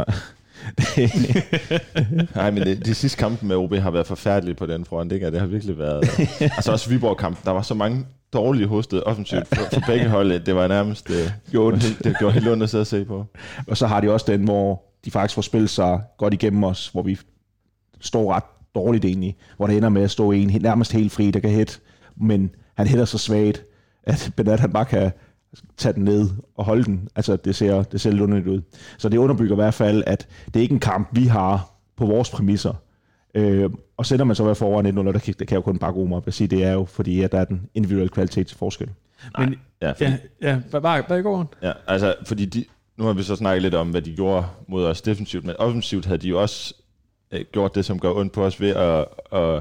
Nej, men det, de sidste kampe med O B har været forfærdelige på den front, ikke? Det har virkelig været... altså også Viborg-kampen, der var så mange dårligt hostet offensivt for, for begge hold. Det var nærmest det, det, det gjorde helt ondt at sidde og se på. Og så har de også den, hvor de faktisk får spillet sig godt igennem os, hvor vi står ret dårligt egentlig, hvor det ender med at stå en nærmest helt fri, der kan hit, men han hitter så svagt, at Bernat han bare kan tage den ned og holde den. Altså, det ser, det ser lidt underligt ud. Så det underbygger i hvert fald, at det er ikke en kamp, vi har på vores præmisser. Øh, og sætter man så være foran et nul, der kan, der kan jeg jo kun bare gå mig op og sige, det er jo fordi, at der er den individuelle kvalitetsforskel. Nej, men, ja, fordi, ja, ja, hvad, hvad går Ja, altså, fordi de, nu har vi så snakket lidt om, hvad de gjorde mod os defensivt, men offensivt havde de jo også øh, gjort det, som gør ondt på os ved at, at,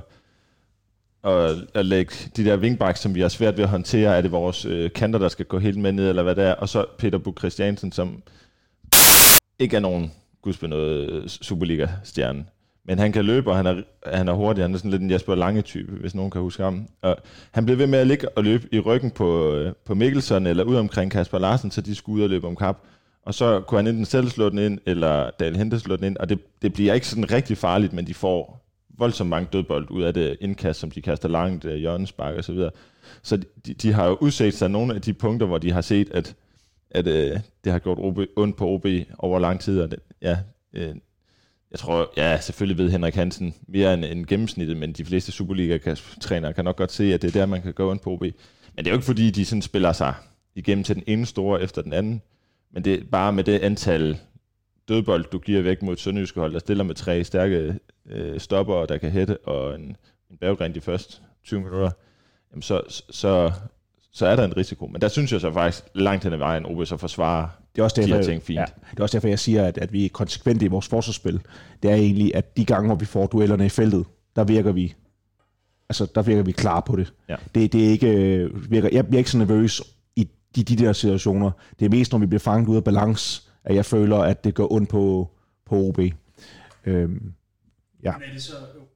at, at lægge de der wingbacks, som vi har svært ved at håndtere. Er det vores øh, kanter, der skal gå helt med ned, eller hvad det er? Og så Peter Buch Christiansen, som ikke er nogen gudsbenået Superliga-stjerne. Men han kan løbe, og han er, han er hurtig. Han er sådan lidt en Jesper Lange-type, hvis nogen kan huske ham. Og han blev ved med at ligge og løbe i ryggen på, på Mikkelsen, eller ud omkring Kasper Larsen, så de skulle ud og løbe om kap. Og så kunne han enten selv slå den ind, eller Daniel Hente slå den ind. Og det, det bliver ikke sådan rigtig farligt, men de får voldsomt mange dødbold ud af det indkast, som de kaster langt, hjørnespark og så videre. Så de, de har jo udset sig nogle af de punkter, hvor de har set, at, at øh, det har gjort O B, ondt på O B over lang tid. Og det, ja, øh, jeg tror, ja, selvfølgelig ved Henrik Hansen mere end, end gennemsnittet, men de fleste Superliga-trænere kan nok godt se, at det er der, man kan gå ondt på O B. Men det er jo ikke fordi, de sådan spiller sig igennem til den ene store efter den anden, men det er bare med det antal dødbold, du giver væk mod Sønderjyske hold, der stiller med tre stærke øh, stopper, der kan hætte, og en, en Berggren de første tyve minutter, jamen så, så, så er der en risiko. Men der synes jeg så faktisk langt hen ad vejen, O B så forsvarer det er også derfor, de her ting fint. Ja, det er også derfor, jeg siger, at, at vi er konsekvente i vores forsvarsspil. Det er egentlig, at de gange, hvor vi får duellerne i feltet, der virker vi, altså der virker vi klar på det. Ja. Det, det er ikke, virker, jeg bliver ikke så nervøs i de, de der situationer. Det er mest, når vi bliver fanget ud af balance, at jeg føler, at det går ondt på, på O B. Øhm, ja. Men er det så...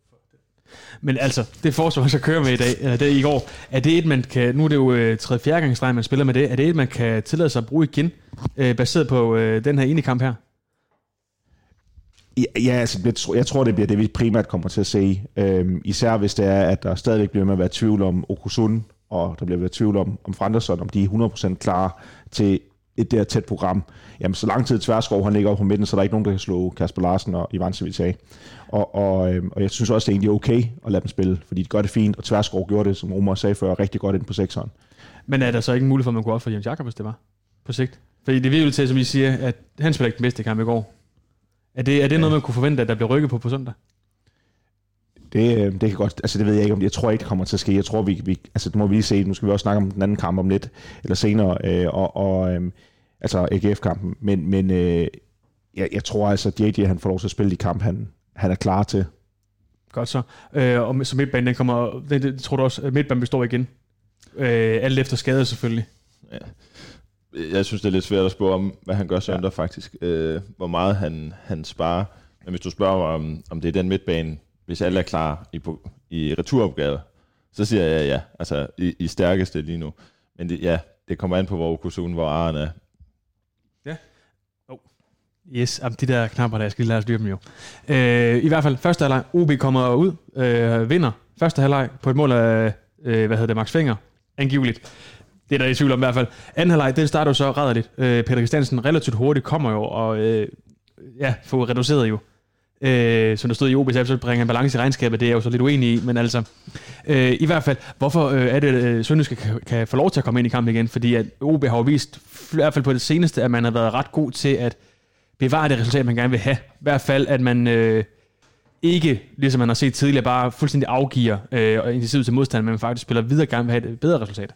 Men altså, det forsvar, man så kører med i dag, eller det i går, er det et, man kan, nu er det jo øh, tredje fjerde gangsstreg, man spiller med det, er det et, man kan tillade sig at bruge igen, øh, baseret på øh, den her ene kamp her? Ja, ja altså, jeg, tror, jeg tror, det bliver det, vi primært kommer til at se. Øhm, især hvis det er, at der stadigvæk bliver med at være tvivl om Okusun, og der bliver været tvivl om, om Franderson, om de er hundrede procent klar til et der tæt program. Jamen, så lang tid Tverskov, han ligger op på midten, så der er ikke nogen, der kan slå Kasper Larsen og Ivan Civic. Og, og, øhm, og jeg synes også, det er egentlig okay at lade dem spille, fordi de gør det fint, og Tverskov gjorde det, som Omar sagde før, rigtig godt ind på sekseren. Men er der så ikke en mulighed for, at man kunne ofre Jens Jakob, hvis det var på sigt? Fordi det vil til, som I siger, at han spiller ikke den bedste kamp i går. Er det, er det noget, man kunne forvente, at der bliver rykket på på søndag? Det, det kan godt, altså det ved jeg ikke, om jeg tror ikke, det kommer til at ske. Jeg tror, vi, vi altså det må vi lige se. Nu skal vi også snakke om den anden kamp om lidt, eller senere, øh, og, og øh, altså A G F-kampen. Men, men øh, jeg, jeg tror altså, at J J, han får lov til at spille de kamp, han, han er klar til. Godt så. Øh, og så midtbanen, den kommer, det, det tror du også, at midtbanen består igen? Øh, alt efter skade selvfølgelig. Ja. Jeg synes, det er lidt svært at spørge om, hvad han gør søndag ja. faktisk. Øh, hvor meget han, han sparer. Men hvis du spørger mig, om, om det er den midtbane, hvis alle er klar i, i returopgave, så siger jeg ja. Altså i, i stærkeste lige nu. Men det, ja, det kommer an på, hvor Okusun, hvor Aren er. Ja. Oh. Yes, de der knapper der, jeg skal lige lade os styre dem jo. Øh, I hvert fald, første halvleg, O B kommer ud, øh, vinder første halvleg på et mål af, øh, hvad hedder det, Max Fenger, angiveligt. Det er der i tvivl om i hvert fald. Anden halvleg, det starter jo så rædderligt. Øh, Peter Christiansen relativt hurtigt kommer jo, og øh, ja, får reduceret jo. Øh, som der stod i O B's app, så bringer en balance i regnskabet, det er jeg jo så lidt uenig i, men altså, øh, i hvert fald, hvorfor øh, er det, at øh, Sønderjyske kan, kan få lov til at komme ind i kampen igen? Fordi at O B har jo vist, i hvert fald på det seneste, at man har været ret god til at bevare det resultat, man gerne vil have. I hvert fald, at man øh, ikke, ligesom man har set tidligere, bare fuldstændig afgiver øh, og initiativet til modstand, men man faktisk spiller videre gerne vil have et bedre resultat.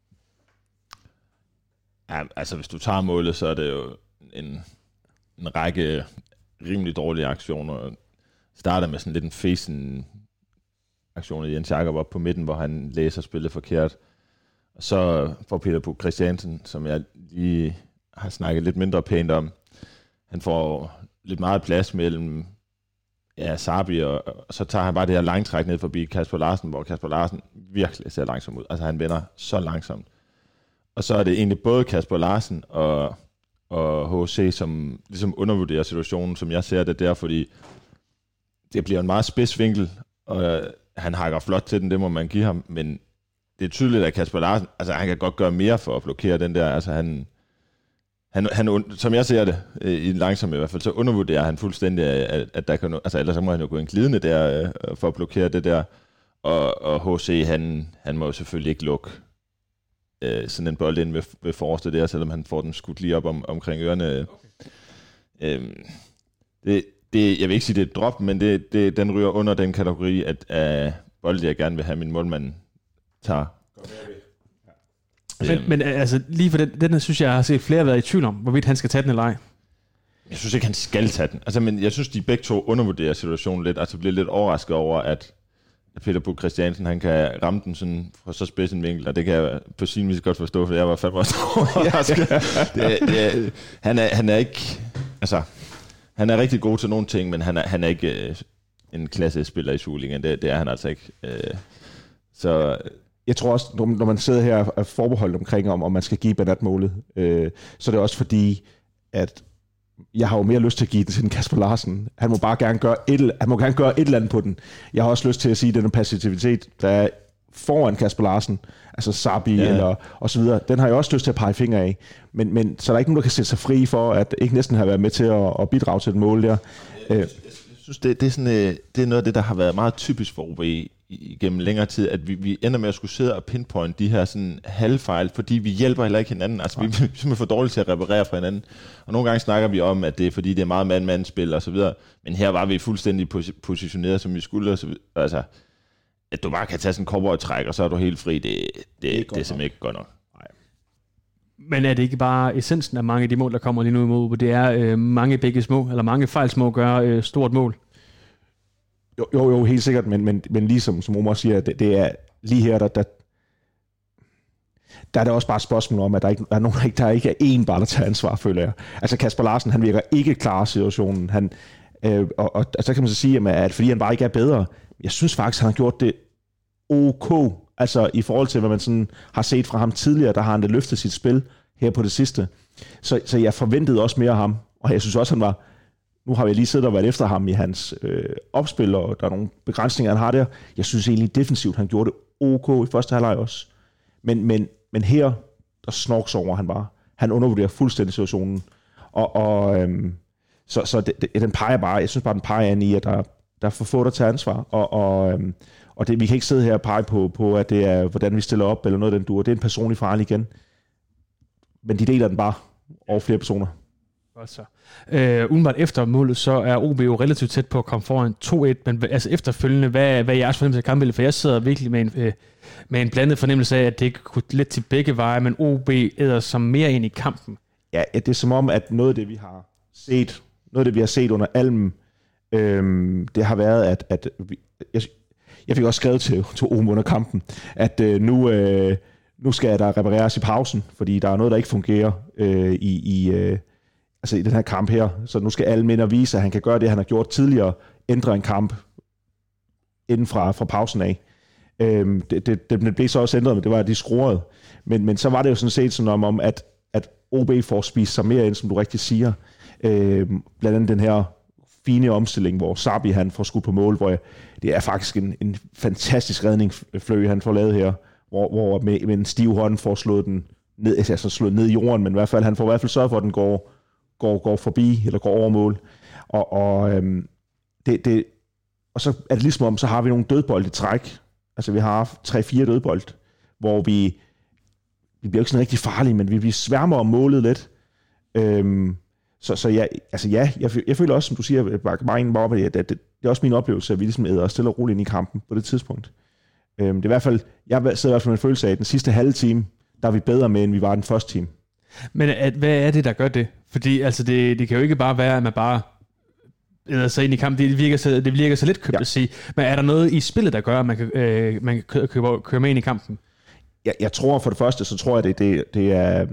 Ja, altså hvis du tager målet, så er det jo en, en række rimelig dårlige aktioner. Starter med sådan lidt en facen aktion af Jens Jakob op på midten, hvor han læser spillet forkert. Og så får Peter Buch Christiansen, som jeg lige har snakket lidt mindre pænt om, han får lidt meget plads mellem ja, Sabi, og, og så tager han bare det her langtræk ned forbi Kasper Larsen, hvor Kasper Larsen virkelig ser langsom ud. Altså han vender så langsomt. Og så er det egentlig både Kasper Larsen og, og H C, som ligesom undervurderer situationen, som jeg ser det der, fordi det bliver en meget spids vinkel, og han hakker flot til den, det må man give ham, men det er tydeligt, at Kasper Larsen, altså han kan godt gøre mere for at blokere den der, altså han, han, han som jeg ser det, i langsomt i hvert fald, så undervurderer han fuldstændig, at, at der kan, altså ellers så må han jo gå en glidende der, for at blokere det der, og, og H C, han, han må jo selvfølgelig ikke lukke øh, sådan en bold ind ved, ved forreste der, selvom han får den skudt lige op om, omkring ørerne. Okay. Øhm, det, det, jeg vil ikke sige, det er et drop, men det, det, den ryger under den kategori, at uh, bolden, jeg gerne vil have min målmand tager. Men, men altså, lige for den, den her, synes jeg, jeg har set flere været i tvivl om, hvorvidt han skal tage den eller ej. Jeg synes ikke, han skal tage den. Altså, men jeg synes, de begge to undervurderer situationen lidt, altså bliver lidt overrasket over, at Peter Buch Christiansen, han kan ramme den sådan fra så spids en vinkel, og det kan jeg på sin vis godt forstå, for jeg var fandme også overrasket. det, det, han, er, han er ikke, altså, han er rigtig god til nogle ting, men han er, han er ikke øh, en klassespiller i Superligaen, det, det er han altså ikke. Øh, så... Jeg tror også, når man sidder her og er forbeholdt omkring, om, om man skal give Bernat målet, øh, så er det også fordi, at jeg har jo mere lyst til at give det til den Kasper Larsen. Han må bare gerne gøre et, han må gerne gøre et eller andet på den. Jeg har også lyst til at sige, at den passivitet, der er foran Kasper Larsen, altså Sabi ja. eller og så videre, den har jeg også lyst til at pege fingre af. Men, men så er der ikke nogen, der kan sætte sig fri for, at ikke næsten har været med til at, at bidrage til et mål der. Jeg synes, det, det, er sådan, det er noget af det, der har været meget typisk for O B igennem længere tid, at vi, vi ender med at skulle sidde og pinpoint de her sådan halvfejl, fordi vi hjælper heller ikke hinanden. Altså, vi er simpelthen for dårlige til at reparere fra hinanden. Og nogle gange snakker vi om, at det er fordi, det er meget mand-mand-spil og så videre. Men her var vi fuldstændig positioneret, som vi skulle. Og så, altså, at du bare kan tage sådan en cowboy-træk, og så er du helt fri, det, det, det, det er simpelthen ikke godt nok. Nej. Men er det ikke bare essensen af mange af de mål, der kommer lige nu imod? Det er øh, mange begge små, eller mange fejlsmå gør øh, stort mål. Jo, jo, jo, helt sikkert, men, men, men ligesom som Omar siger, det, det er lige her, der, der, der er det også bare et spørgsmål om, at der, ikke, der er nogen, der ikke, der ikke er én bare, der tager ansvar, føler jeg. Altså Kasper Larsen, han virker ikke klar i situationen, han, øh, og, og, og så kan man så sige, at fordi han bare ikke er bedre, jeg synes faktisk, han har gjort det ok, altså i forhold til, hvad man sådan har set fra ham tidligere, der har han det løftet sit spil her på det sidste. Så, så jeg forventede også mere af ham, og jeg synes også, han var. Nu har vi lige siddet og været efter ham i hans øh, opspil, og der er nogle begrænsninger, han har der. Jeg synes egentlig defensivt, han gjorde det ok i første halvleg også. Men, men, men her, der snorks over han bare. Han undervurderer fuldstændig situationen. Og, og øhm, så, så det, det, den peger bare, jeg synes bare, den peger an i, at der, der er for få, der tager ansvar. Og, og, øhm, og det, vi kan ikke sidde her og pege på, på, at det er, hvordan vi stiller op, eller noget af den duer. Det er en personlig fejl igen. Men de deler den bare over flere personer. Godt så. Øh, udenbart efter målet, så er O B jo relativt tæt på at komme foran to et, men altså efterfølgende, hvad, hvad er jeres fornemmelse af kampbilledet? For jeg sidder virkelig med en, øh, med en blandet fornemmelse af, at det ikke kunne lidt til begge veje, men O B æder som mere ind i kampen. Ja, det er som om, at noget af det, vi har set, noget af det, vi har set under Alm, øhm, det har været, at, at vi, jeg, jeg fik også skrevet til, til O B under kampen, at øh, nu, øh, nu skal der repareres i pausen, fordi der er noget, der ikke fungerer øh, i, i øh, altså i den her kamp her, så nu skal alle mænd vise, at han kan gøre det, han har gjort tidligere, ændre en kamp inden fra, fra pausen af. Øhm, det, det, det blev så også ændret, men det var, at de skruede. Men, men så var det jo sådan set sådan om, om at, at O B får spist sig mere ind, som du rigtig siger. Øhm, blandt andet den her fine omstilling, hvor Sabi han får skudt på mål, hvor jeg, det er faktisk en, en fantastisk redning, Fløy han får lavet her, hvor, hvor med, med en stiv hånd får slået den ned, altså slået ned i jorden, men i hvert fald, han får i hvert fald sørget for, at den går Går, går forbi, eller går over mål. Og, og, øhm, det, det, og så er det ligesom om, så har vi nogle dødbold i træk. Altså vi har tre-fire dødbold, hvor vi, vi bliver ikke sådan rigtig farlige, men vi, vi sværmer om målet lidt. Øhm, så, så ja, altså ja, jeg, jeg føler også, som du siger, bare en bare, at det, det, det er også min oplevelse, at vi ligesom æder stille og roligt ind i kampen på det tidspunkt. Øhm, det er i hvert fald, jeg sidder i hvert fald med en følelse af, at den sidste halve time, der er vi bedre med, end vi var den første time. Men at, hvad er det, der gør det? Fordi altså det, det kan jo ikke bare være, at man bare æder sig ind i kampen. Det virker så, det virker så lidt købt ja. at sige. Men er der noget i spillet, der gør, at man kan, øh, man kan køre, køre med ind i kampen? Jeg, jeg tror for det første, så tror jeg, det, det, det er...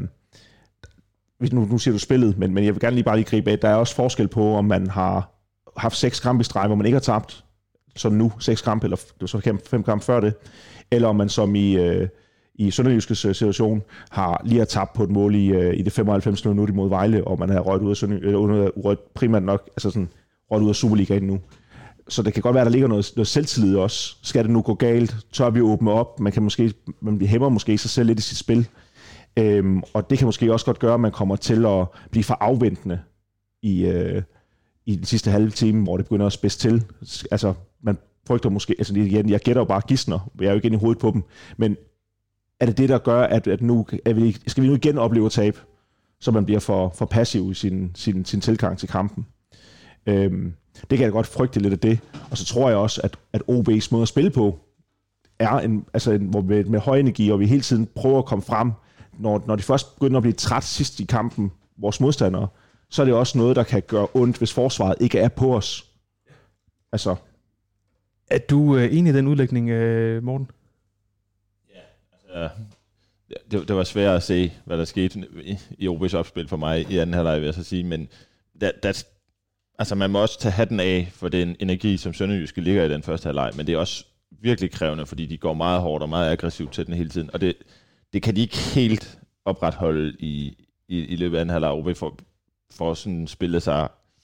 Nu, nu siger du spillet, men, men jeg vil gerne lige bare lige gribe af. Der er også forskel på, om man har haft seks kampe i streg, hvor man ikke har tabt, som nu, seks kampe, eller det var så fem kampe før det, eller om man som i... Øh, i Sønderjyskes situation, har lige tabt på et mål i, i det femoghalvfems minut imod Vejle, og man har røget ud af Sønderjysk, røget primært nok, altså sådan, røget ud af Superligaen nu. så det kan godt være, at der ligger noget, noget selvtillid også. Skal det nu gå galt? Tør vi åbne op? Man kan måske, man hæmmer måske sig selv lidt i sit spil. Øhm, og det kan måske også godt gøre, at man kommer til at blive for afventende i, øh, i den sidste halve time, hvor det begynder at spidse til. Altså, man frygter måske, altså igen, jeg gætter jo bare gidsner, jeg er jo ikke inde i hovedet på dem, men er det det, der gør, at, at nu er vi, skal vi nu igen opleve tab, så man bliver for, for passiv i sin, sin, sin tilgang til kampen? Øhm, det kan jeg godt frygte lidt af det, og så tror jeg også, at, at O B's måde at spille på, er en, altså en, hvor med, med høj energi, og vi hele tiden prøver at komme frem, når, når de først begynder at blive træt sidst i kampen, vores modstandere, så er det også noget, der kan gøre ondt, hvis forsvaret ikke er på os. Altså. Er du øh, enig i den udlægning, øh, Morten? Ja, altså, det, det var svært at se, hvad der skete i, i O B's opspil for mig i anden halvleg, vil jeg så sige, men that, that's, altså, man må også tage hatten af for den energi, som Sønderjyske ligger i den første halvleg, men det er også virkelig krævende, fordi de går meget hårdt og meget aggressivt til den hele tiden, og det, det kan de ikke helt opretholde i, i, i løbet af anden halvleg. O B for, for sådan spille sig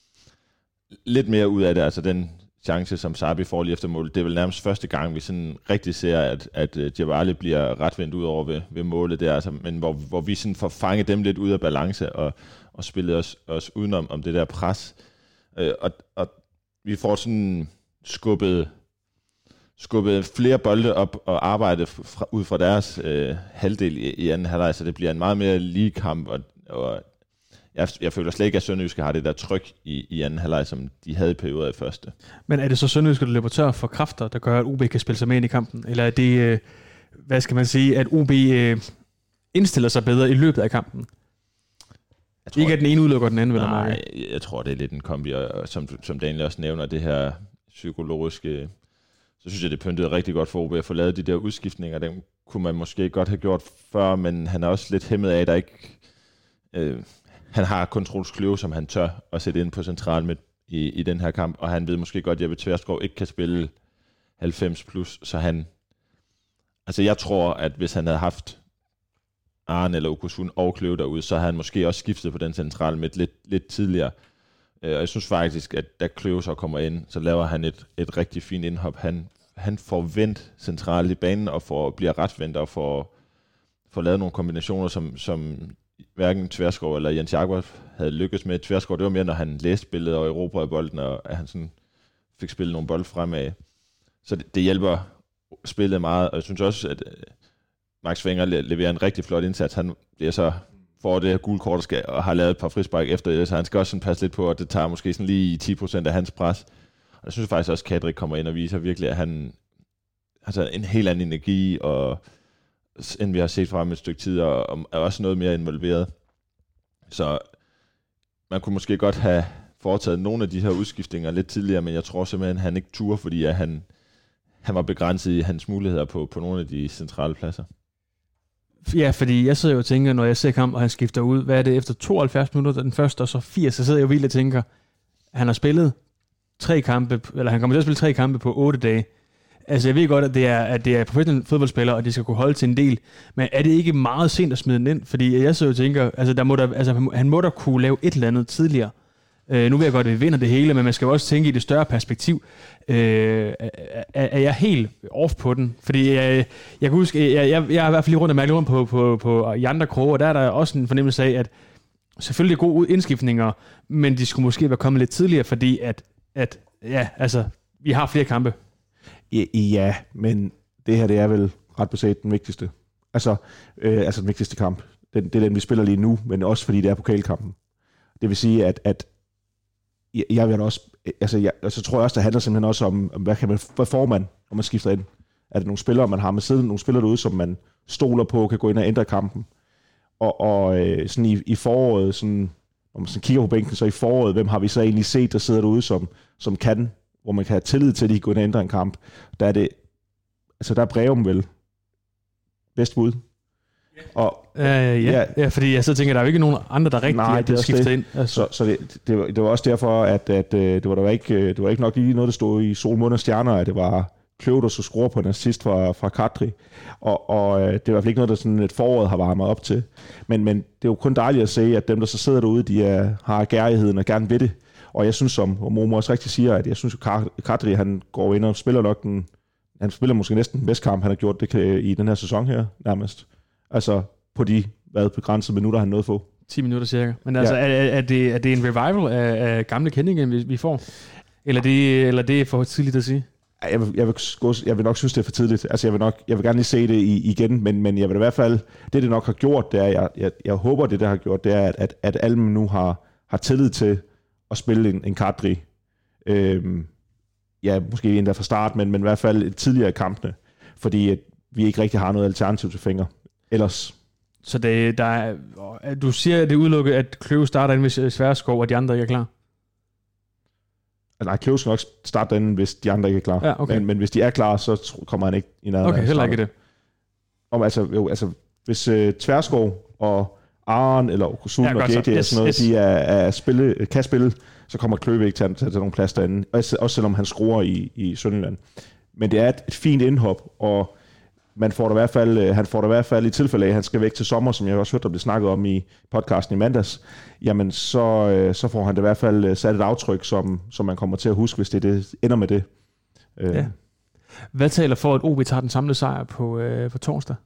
lidt mere ud af det, altså den chance, som Sarbi får lige efter målet, det er vel nærmest første gang, vi sådan rigtig ser, at, at Djibali bliver retvendt ud over ved, ved målet der, altså, men hvor, hvor vi sådan får fanget dem lidt ud af balance og, og spillet os, os udenom om det der pres. Øh, og, og vi får sådan skubbet, skubbet flere bolde op og arbejde fra, ud fra deres øh, halvdel i, i anden halvleg, så det bliver en meget mere lige kamp, og, og Jeg, jeg føler slet ikke, at Sønderjyske har det der tryk i, i anden halvleg, som de havde i perioder i første. Men er det så Sønderjyske, der løber tør for kræfter, der gør, at O B kan spille sig med ind i kampen? Eller er det, øh, hvad skal man sige, at O B øh, indstiller sig bedre i løbet af kampen? Jeg tror, ikke at den ene udelukker den anden, vel? Nej, jeg, jeg tror, det er lidt en kombi, og som, som Daniel også nævner, det her psykologiske, så synes jeg, det pyntede rigtig godt for O B at få lavet de der udskiftninger. Dem kunne man måske godt have gjort før, men han er også lidt hæmmet af, at der ikke... Øh, Han har Kontrols Kløve, som han tør at sætte ind på central midt i, i den her kamp, og han ved måske godt, at Jeppe Tverskov ikke kan spille halvfems plus, så han... Altså jeg tror, at hvis han havde haft Arne eller Okusun og Kløve derude, så havde han måske også skiftet på den centrale midt lidt, lidt tidligere. Og jeg synes faktisk, at da Kløve så kommer ind, så laver han et, et rigtig fint indhop. Han, han får vendt centralt i banen og får, bliver retvendt og får, får lavet nogle kombinationer, som... som hverken Tverskov eller Jens Jakob havde lykkes med. Tverskov, det var mere, når han læste billedet og erobrede bolden, og at han sådan fik spillet nogle bold fremad. Så det, det hjælper spillet meget, og jeg synes også, at Max Wenger leverer en rigtig flot indsats. Han bliver så får det her gule kort og, skal, og har lavet et par frispark efter det, så han skal også sådan passe lidt på, at det tager måske sådan lige ti procent af hans pres. Og jeg synes faktisk også, at Kadri kommer ind og viser virkelig, at han har en helt anden energi, og end vi har set fra ham et stykke tid, og er også noget mere involveret. Så man kunne måske godt have foretaget nogle af de her udskiftninger lidt tidligere, men jeg tror simpelthen, at han ikke turde, fordi at han, han var begrænset i hans muligheder på, på nogle af de centrale pladser. Ja, fordi jeg sidder jo og tænker, når jeg ser kamp, og han skifter ud, hvad er det efter tooghalvfjerds minutter, den første, og så firs, så sidder jeg jo vildt og tænker, han har spillet tre kampe, eller han kommer til at spille tre kampe på otte dage. Altså, jeg ved godt, at det er, at det er professionelle fodboldspillere, og de skal kunne holde til en del, men er det ikke meget sent at smide den ind? Fordi jeg så jo tænker, altså, der må der, altså, han må da kunne lave et eller andet tidligere. Øh, nu ved jeg godt, at vi vinder det hele, men man skal jo også tænke i det større perspektiv. Øh, er, er jeg helt off på den? Fordi jeg, jeg kan huske, jeg, jeg, jeg er i hvert fald lige rundt og mærke rundt på, på, på i andre kroge, og der er der også en fornemmelse af, at selvfølgelig gode indskiftninger, men de skulle måske være kommet lidt tidligere, fordi at, at ja, altså, vi har flere kampe. Ja, men det her, det er vel ret beset den vigtigste. Altså, øh, altså den vigtigste kamp. Den, det er den, vi spiller lige nu, men også fordi det er pokalkampen. Det vil sige, at, at jeg, jeg vil også, altså, jeg, altså tror jeg også, det handler simpelthen også om, om hvad, kan man, hvad får man, når man skifter ind? Er det nogle spillere, man har med siden, nogle spillere derude, som man stoler på, kan gå ind og ændre kampen? Og, og øh, sådan i, i foråret, sådan, når man sådan kigger på bænken, så i foråret, hvem har vi så egentlig set, der sidder derude, som, som kan, hvor man kan have tillid til, at de kan gå ind og ændre en kamp? Der er det, altså der er Breum vel bedst bud. Og, øh, ja, ja. ja, fordi jeg så tænker, der er jo ikke nogen andre, der rigtig nej, er det skiftet ind. Altså. Så, så det, det, var, det var også derfor, at, at det, var der ikke, det var ikke nok lige noget, der stod i sol, måne og stjerner, at det var Kløve, der så score på en assist fra, fra Kadri. Og, og det er i hvert fald ikke noget, der sådan et foråret har varmet op til. Men, men det er jo kun dejligt at se, at dem, der så sidder derude, de er, har gærigheden og gerne ved det. Og jeg synes, som Momo også rigtig siger, at jeg synes, at Kadri, han går ind og spiller nok den, han spiller måske næsten den bedste kamp, han har gjort det i den her sæson her, nærmest. Altså på de, hvad, begrænsede minutter, han nåede at få. ti minutter cirka. Men altså, ja. er, er, det, er det en revival af, af gamle kendinge, vi, vi får? Eller det, eller det er for tidligt at sige? Jeg vil, jeg, vil gå, jeg vil nok synes, det er for tidligt. Altså, jeg vil, nok, jeg vil gerne lige se det i, igen, men, men jeg vil i hvert fald, det det nok har gjort, det er, jeg, jeg, jeg håber, det der har gjort, det er, at, at, at Alm nu har, har tillid til at spille en, en Kadri. Øhm, ja, måske endda fra start, men, men i hvert fald tidligere i kampene, fordi at vi ikke rigtig har noget alternativ til Fenger. Ellers... Så det, der er, du siger, at det er udelukket, at Kløve starter ind, hvis Sværdskov og de andre ikke er klar? Nej, Kløve skal nok starte derinde, hvis de andre ikke er klar. Ja, okay. men, men hvis de er klar, så kommer han ikke i nærheden. Okay, heller ikke det. Om, altså, jo, altså, hvis uh, Tverskov og Aron eller Okusun ja, og J J yes, sådan noget, yes. de er, er spille, kan spille, så kommer Kløve ikke til at tage nogle plads derinde. Også, også selvom han skruer i, i Sønderjylland. Men det er et, et fint indhop, og man får det i hvert fald, han får det i hvert fald i tilfælde af, at han skal væk til sommer, som jeg også hørte, der blev snakket om i podcasten i mandags, jamen så, så får han det i hvert fald sat et aftryk, som, som man kommer til at huske, hvis det, det ender med det. Ja. Hvad taler for, at O B tager den samlede sejr på, øh, på torsdag?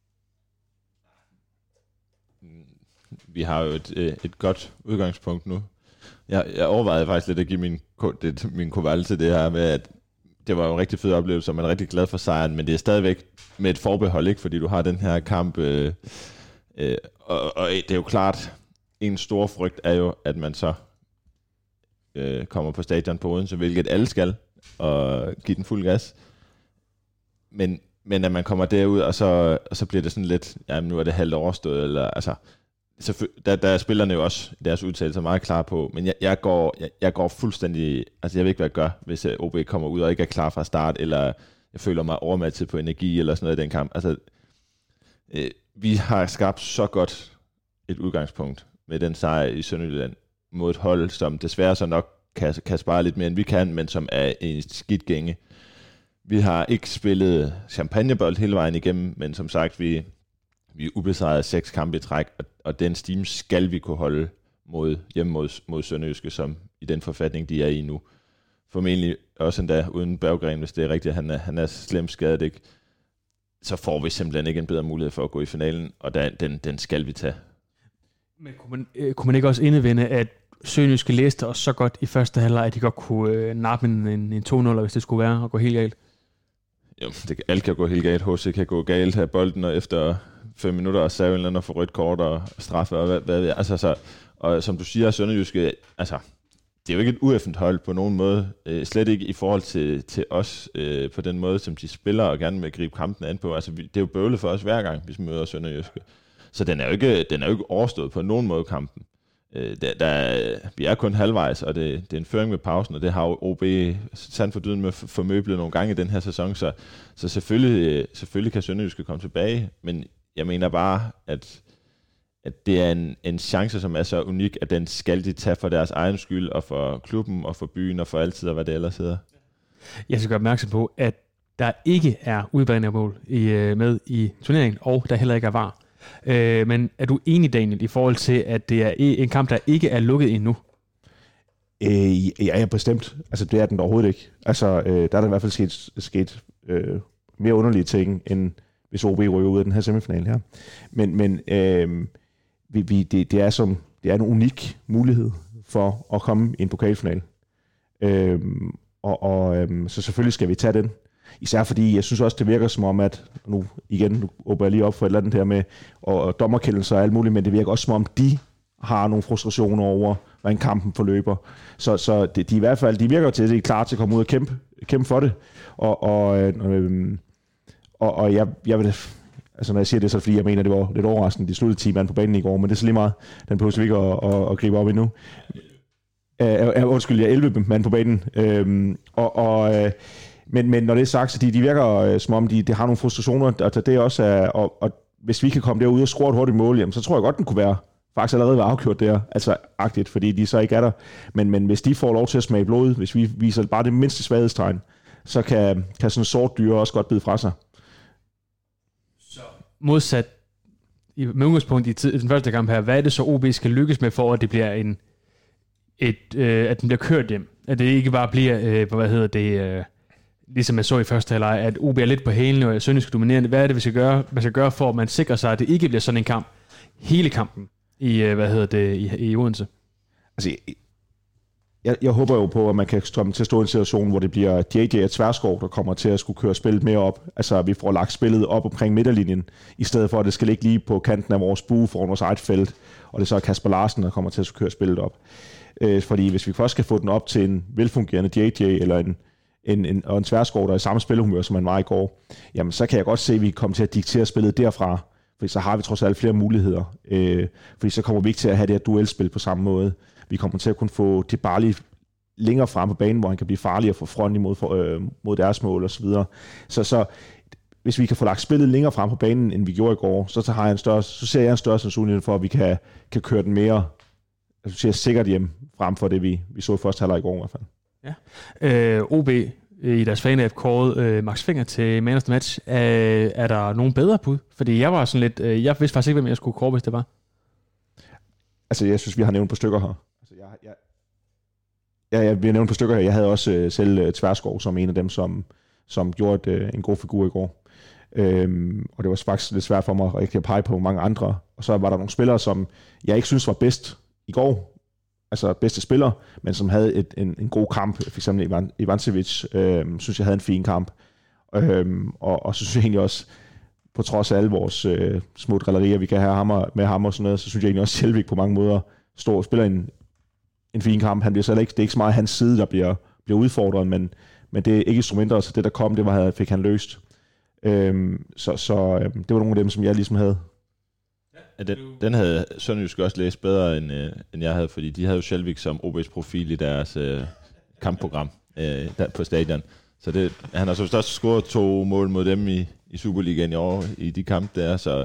Vi har jo et, et godt udgangspunkt nu. Jeg, jeg overvejede faktisk lidt at give min, det, min koval til det her med, at det var jo en rigtig fed oplevelse, og man er rigtig glad for sejren, men det er stadigvæk med et forbehold, ikke? Fordi du har den her kamp, øh, øh, og, og det er jo klart, en stor frygt er jo, at man så øh, kommer på stadion på Odense, hvilket alle skal, og give den fuld gas. Men, men at man kommer derud, og så, og så bliver det sådan lidt, jamen nu er det halvt overstået, eller altså, der, der er spillerne jo også deres udtalelser meget klar på, men jeg, jeg, går, jeg, jeg går fuldstændig, altså jeg ved ikke, hvad jeg gør, hvis O B kommer ud og ikke er klar fra start, eller jeg føler mig overmatchet på energi, eller sådan noget i den kamp. Altså, øh, vi har skabt så godt et udgangspunkt med den sejr i Sønderjylland mod et hold, som desværre så nok kan, kan spare lidt mere, end vi kan, men som er en skidt gænge. Vi har ikke spillet champagnebold hele vejen igennem, men som sagt, vi Vi er ubesejret seks kampe i træk, og, og den stime skal vi kunne holde mod, hjemme mod, mod Sønderjyske, som i den forfatning, de er i nu. Formentlig også endda uden Berggren, hvis det er rigtigt, han er, han er slemt skadet, ikke? Så får vi simpelthen ikke en bedre mulighed for at gå i finalen, og der, den, den skal vi tage. Men kunne man, øh, kunne man ikke også indevinde, at Sønderjyske læste os så godt i første halvleg, at de godt kunne øh, nappe en, en to nul, hvis det skulle være, og gå helt galt? Jo, det, alt kan gå helt galt. H C kan gå galt her bolden, og efter fem minutter og save en eller anden for rødt kort og straffe og hvad, hvad altså, så, og som du siger, Sønderjyske, altså, det er jo ikke et ueffent hold på nogen måde, øh, slet ikke i forhold til, til os, øh, på den måde, som de spiller og gerne vil gribe kampen an på. Altså, vi, det er jo bøvlet for os hver gang, hvis vi møder Sønderjyske. Så den er jo ikke, den er jo ikke overstået på nogen måde kampen. Øh, der, der, vi er kun halvvejs, og det, det er en føring med pausen, og det har jo O B sandt for dyden med formøblet nogle gange i den her sæson, så, så selvfølgelig, selvfølgelig kan Sønderjyske komme tilbage, men jeg mener bare, at, at det er en, en chance, som er så unik, at den skal de tage for deres egen skyld, og for klubben, og for byen, og for altid, og hvad det ellers hedder. Jeg skal gøre opmærksom på, at der ikke er udbanemål i, med i turneringen, og der heller ikke er V A R. Øh, men er du enig, Daniel, i forhold til, at det er en kamp, der ikke er lukket endnu? Øh, ja, jeg er bestemt. Altså, det er den overhovedet ikke. Altså, øh, der er der i hvert fald sket, sket øh, mere underlige ting, end hvis O B rykker ud af den her semifinal her. Men, men øh, vi, vi, det, det, er som, det er en unik mulighed for at komme i en pokalfinal. Øh, og og øh, så selvfølgelig skal vi tage den. Især fordi, jeg synes også, det virker som om, at nu igen, nu åbner jeg lige op for et eller andet her med og, og dommerkendelser og alt muligt, men det virker også som om, de har nogle frustrationer over, hvordan kampen forløber. Så, så det, de i hvert fald, de virker til, at de er klar til at komme ud og kæmpe, kæmpe for det. Og, og, øh, og, og jeg, jeg vil, altså når jeg siger det, så er det fordi, jeg mener, det var lidt overraskende, de sluttede ti mand på banen i går, men det er så lige meget, den behøver vi ikke at, at, at gribe op endnu. Uh, undskyld, jeg er elleve mand på banen. Uh, og, og uh, Men, men når det er sagt, så de, de virker øh, som om, de, de har nogle frustrationer, og det også er, og, og hvis vi kan komme derud og score et hurtigt mål, jamen, så tror jeg godt, den kunne være faktisk allerede være afgjort der, altså agtigt, fordi de så ikke er der. Men, men hvis de får lov til at smage blod, hvis vi viser bare det mindste svaghedstegn, så kan, kan sådan en sort dyr også godt bide fra sig. Så modsat, med udgangspunkt i, tid, i den første kamp her, hvad er det så O B skal lykkes med, for at det bliver en et, øh, at den bliver kørt hjem. At det ikke bare bliver, øh, hvad hedder det, øh, ligesom jeg så i første halvleg, at O B er lidt på hælen, og Sønderjyske dominerende. Hvad er det, vi skal gøre, man skal gøre for, at man sikrer sig, at det ikke bliver sådan en kamp, hele kampen, i, øh, hvad hedder det, i, i Odense? Altså, jeg, jeg håber jo på, at man kan komme til at stå i en situation, hvor det bliver J J og Tverskov, der kommer til at skulle køre spillet mere op. Altså, at vi får lagt spillet op omkring midterlinjen, i stedet for, at det skal ligge lige på kanten af vores bue foran vores eget felt, og det er så Kasper Larsen, der kommer til at køre spillet op. Øh, fordi hvis vi først skal få den op til en velfungerende J J, eller en, en, en, og en Tverskov, der er i samme spillehumør, som man var i går, jamen, så kan jeg godt se, at vi kommer til at diktere spillet derfra, fordi så har vi trods alt flere muligheder. Øh, fordi så kommer vi ikke til at have det her duelspil på samme måde. Vi kommer til at kunne få Dybala længere frem på banen, hvor han kan blive farlig og få front imod for, øh, mod deres mål og så videre. Så, så hvis vi kan få lagt spillet længere frem på banen, end vi gjorde i går, så, så, har jeg en større, så ser jeg en større sandsynlighed for, at vi kan, kan køre den mere altså, siger, sikkert hjem frem for det, vi, vi så i første halvleg i går i hvert fald. Ja. Øh, O B i deres fan-app kårede øh, Max Fenger til man of the match. Øh, er der nogen bedre bud? Fordi jeg var sådan lidt, øh, jeg vidste faktisk ikke, hvem jeg skulle kåre, hvis det var. Altså, jeg synes, vi har nævnt på stykker her. Altså, jeg, jeg, ja, jeg, vi har nævnt på stykker her. Jeg havde også øh, selv øh, Tverskov som en af dem, som, som gjorde et, øh, en god figur i går. Øhm, og det var faktisk lidt svært for mig at ikke pege på mange andre. Og så var der nogle spillere, som jeg ikke synes var bedst i går. Altså bedste spiller, men som havde et, en, en god kamp. For eksempel Ivan, Ivancevic, øhm, synes jeg havde en fin kamp. Øhm, og, og så synes jeg egentlig også, på trods af alle vores øh, små drillerier, vi kan have ham og, med ham og sådan noget, så synes jeg egentlig også, at Selvik på mange måder står og spiller en, en fin kamp. Han bliver så ikke, det er ikke så meget hans side, der bliver, bliver udfordret, men, men det er ikke instrumenter, så det der kom, det var, fik han løst. Øhm, så så øhm, det var nogle af dem, som jeg ligesom havde. Ja, den, den havde Sønderjysk også læst bedre, end, øh, end jeg havde, fordi de havde jo Selvik som O B's profil i deres øh, kampprogram øh, der, på stadion. Så det, han har så også scoret to mål mod dem i, i Superligaen i år, i de kampe der, så...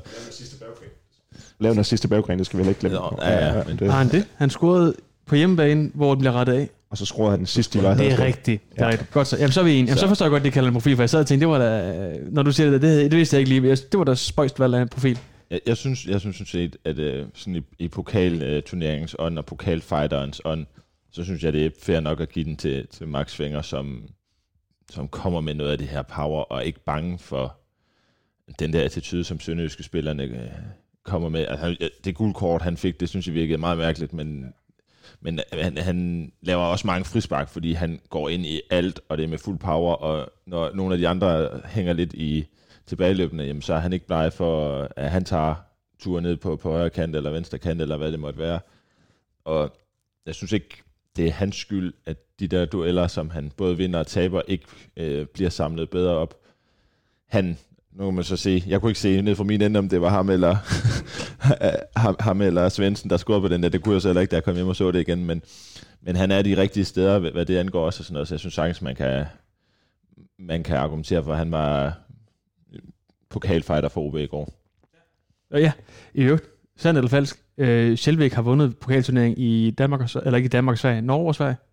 Lav den sidste baggren, det skal vi heller ikke glemme. Nå, ja, ja, men det. Har han det? Han scorede på hjemmebane, hvor den bliver rettet af. Og så scorede han den sidste, de var. Det er rigtigt. Det er ja. rigtigt. Godt så. Jamen, så er vi en. Jamen, så. så forstår jeg godt, det kalder en profil, for jeg sad og tænkte, det var da... Når du siger det, det, det vidste jeg ikke lige. Det var da spøjst valg af en profil. Jeg, jeg synes, jeg synes set, at uh, sådan i, i pokalturneringens ånd og pokalfighterens ånd, så synes jeg, det er fair nok at give den til, til Max Fenger, som, som kommer med noget af det her power, og ikke bange for den der attitude, som sønderjyske spillerne uh, kommer med. Altså, det guldkort, han fik, det synes jeg virkede meget mærkeligt, men, men han, han laver også mange frispark, fordi han går ind i alt, og det er med fuld power, og når nogle af de andre hænger lidt i tilbageløbende, jamen, så er han ikke bleg for, at han tager turen ned på, på højre kant eller venstre kant, eller hvad det måtte være. Og jeg synes ikke, det er hans skyld, at de der dueller, som han både vinder og taber, ikke øh, bliver samlet bedre op. Han, nu kan man så se, jeg kunne ikke se ned fra min ende, om det var ham eller, ham, ham eller Svendsen, der scorede på den der. Det kunne jeg så heller ikke, da jeg kom hjem og så det igen, men, men han er de rigtige steder, hvad det angår også, og sådan noget, så jeg synes sagtens, man kan, man kan argumentere for, at han var pokalfighter for O B i går. Og ja, i øvrigt, sandt eller falsk, øh, Selvik har vundet pokalturnering i Danmark, eller ikke i Danmark, Sverige, Norge og Sverige.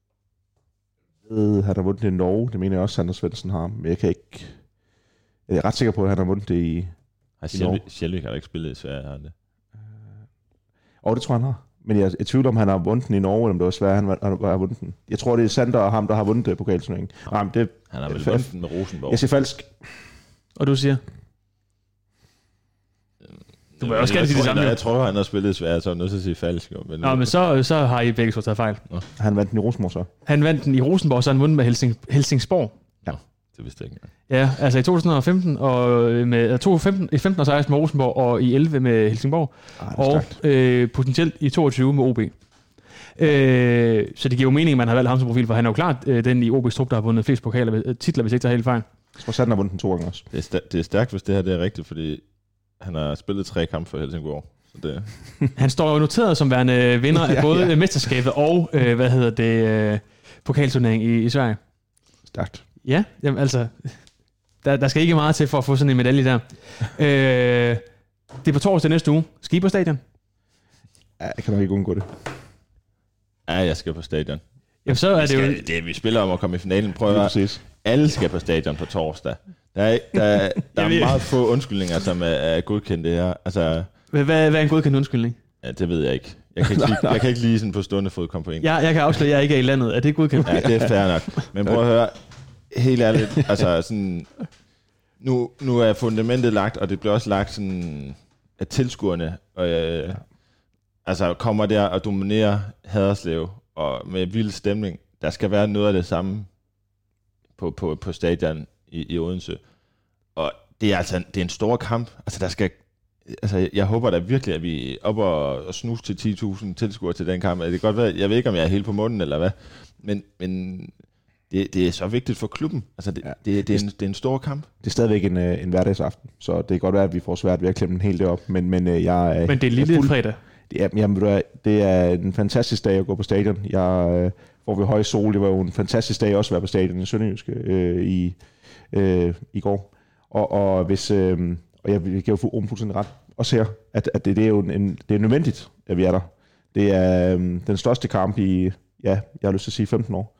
Han har vundet det i Norge, det mener jeg også, Sander Svendsen har, men jeg kan ikke... Jeg er ret sikker på, at han har vundet det i, har i Norge. Selvik har ikke spillet i Sverige, har han det? Og det tror jeg, han har. Men jeg er i tvivl om, han har vundet den i Norge, eller om det var Sverige, han har, han har vundet den. Jeg tror, det er Sander og ham, der har vundet det pokalturneringen. Nej, men det... Han har vel vundet den med Rosenborg. Jeg siger falsk. Og du siger? Du må også gerne sige det samme. Jeg tror, han har spillet svært, så er nødt til at sige falsk. Men, Nå, men så, så har I begge så taget fejl. Nå. Han vandt den i Rosenborg så? Han vandt den i Rosenborg, så han vundet med Helsing, Helsingborg. Ja. Det vidste jeg ikke. Ja, altså i to tusind og femten, og med, to tusind og femten, i femten og seksten med Rosenborg, og i elleve med Helsingborg, Ej, og øh, potentielt i toogtyve med O B. Øh, så det giver jo mening, at man har valgt ham som profil, for han er jo klart øh, den i O B's trup, der har vundet flest pokaler, titler, hvis ikke tager helt fejl. Jeg tror, Sander har vundet den to gange også. Det er, stær- det er stærkt, hvis det her det er rigtigt, fordi han har spillet tre kampe for Helsingborg. Så det... Han står jo noteret som værende vinder af både ja, ja. mesterskabet og, øh, hvad hedder det, øh, pokalturnering i, i Sverige. Stærkt. Ja, jamen altså, der, der skal ikke meget til for at få sådan en medalje der. øh, det er på torsdag næste uge. Skal I på stadion? Ja, jeg kan nok ikke undgå det. Ja, jeg skal på stadion. Jamen, så er det skal, jo... Det, vi spiller om at komme i finalen. Prøv at alle skal på stadion på torsdag. Der er, der, der er meget få undskyldninger, som er, er godkendt det her. Altså, hvad, hvad er en godkendt undskyldning? Ja, det ved jeg ikke. Jeg kan ikke lige, jeg kan ikke lige sådan på stående fod komme på en. Ja, jeg kan afsløre, at jeg ikke er i landet. Er det godkendt? Ja, det er fair nok. Men prøv at høre, helt ærligt, altså sådan, nu, nu er fundamentet lagt, og det bliver også lagt sådan, af tilskuerne, og øh, altså kommer der og dominerer Haderslev, og med vild stemning. Der skal være noget af det samme på, på, på stadion i, i Odense. Og det er altså det er en stor kamp. Altså der skal, altså jeg håber da virkelig, at vi er oppe og, og snus til ti tusind tilskuere til den kamp. Det kan godt være, jeg ved ikke, om jeg er helt på munden eller hvad, men, men det, det er så vigtigt for klubben. Altså det, ja. det, det, er, en, det er en stor kamp. Det er stadigvæk en, en hverdagsaften, så det kan godt være, at vi får svært ved at klemme den helt derop. Men, men, jeg, men det er lille fuld... fredag. Ja, jamen, det er en fantastisk dag at gå på stadion. Jeg får ved høj sol. Det var jo en fantastisk dag også at være på stadion i Sønderjyske øh, i, øh, i går. Og, og, hvis, øh, og jeg giver jo Ruben fuldstændig ret. Også her, at, at det, det er jo en, det er nødvendigt, at vi er der. Det er øh, den største kamp i, ja, jeg har lyst til at sige femten år.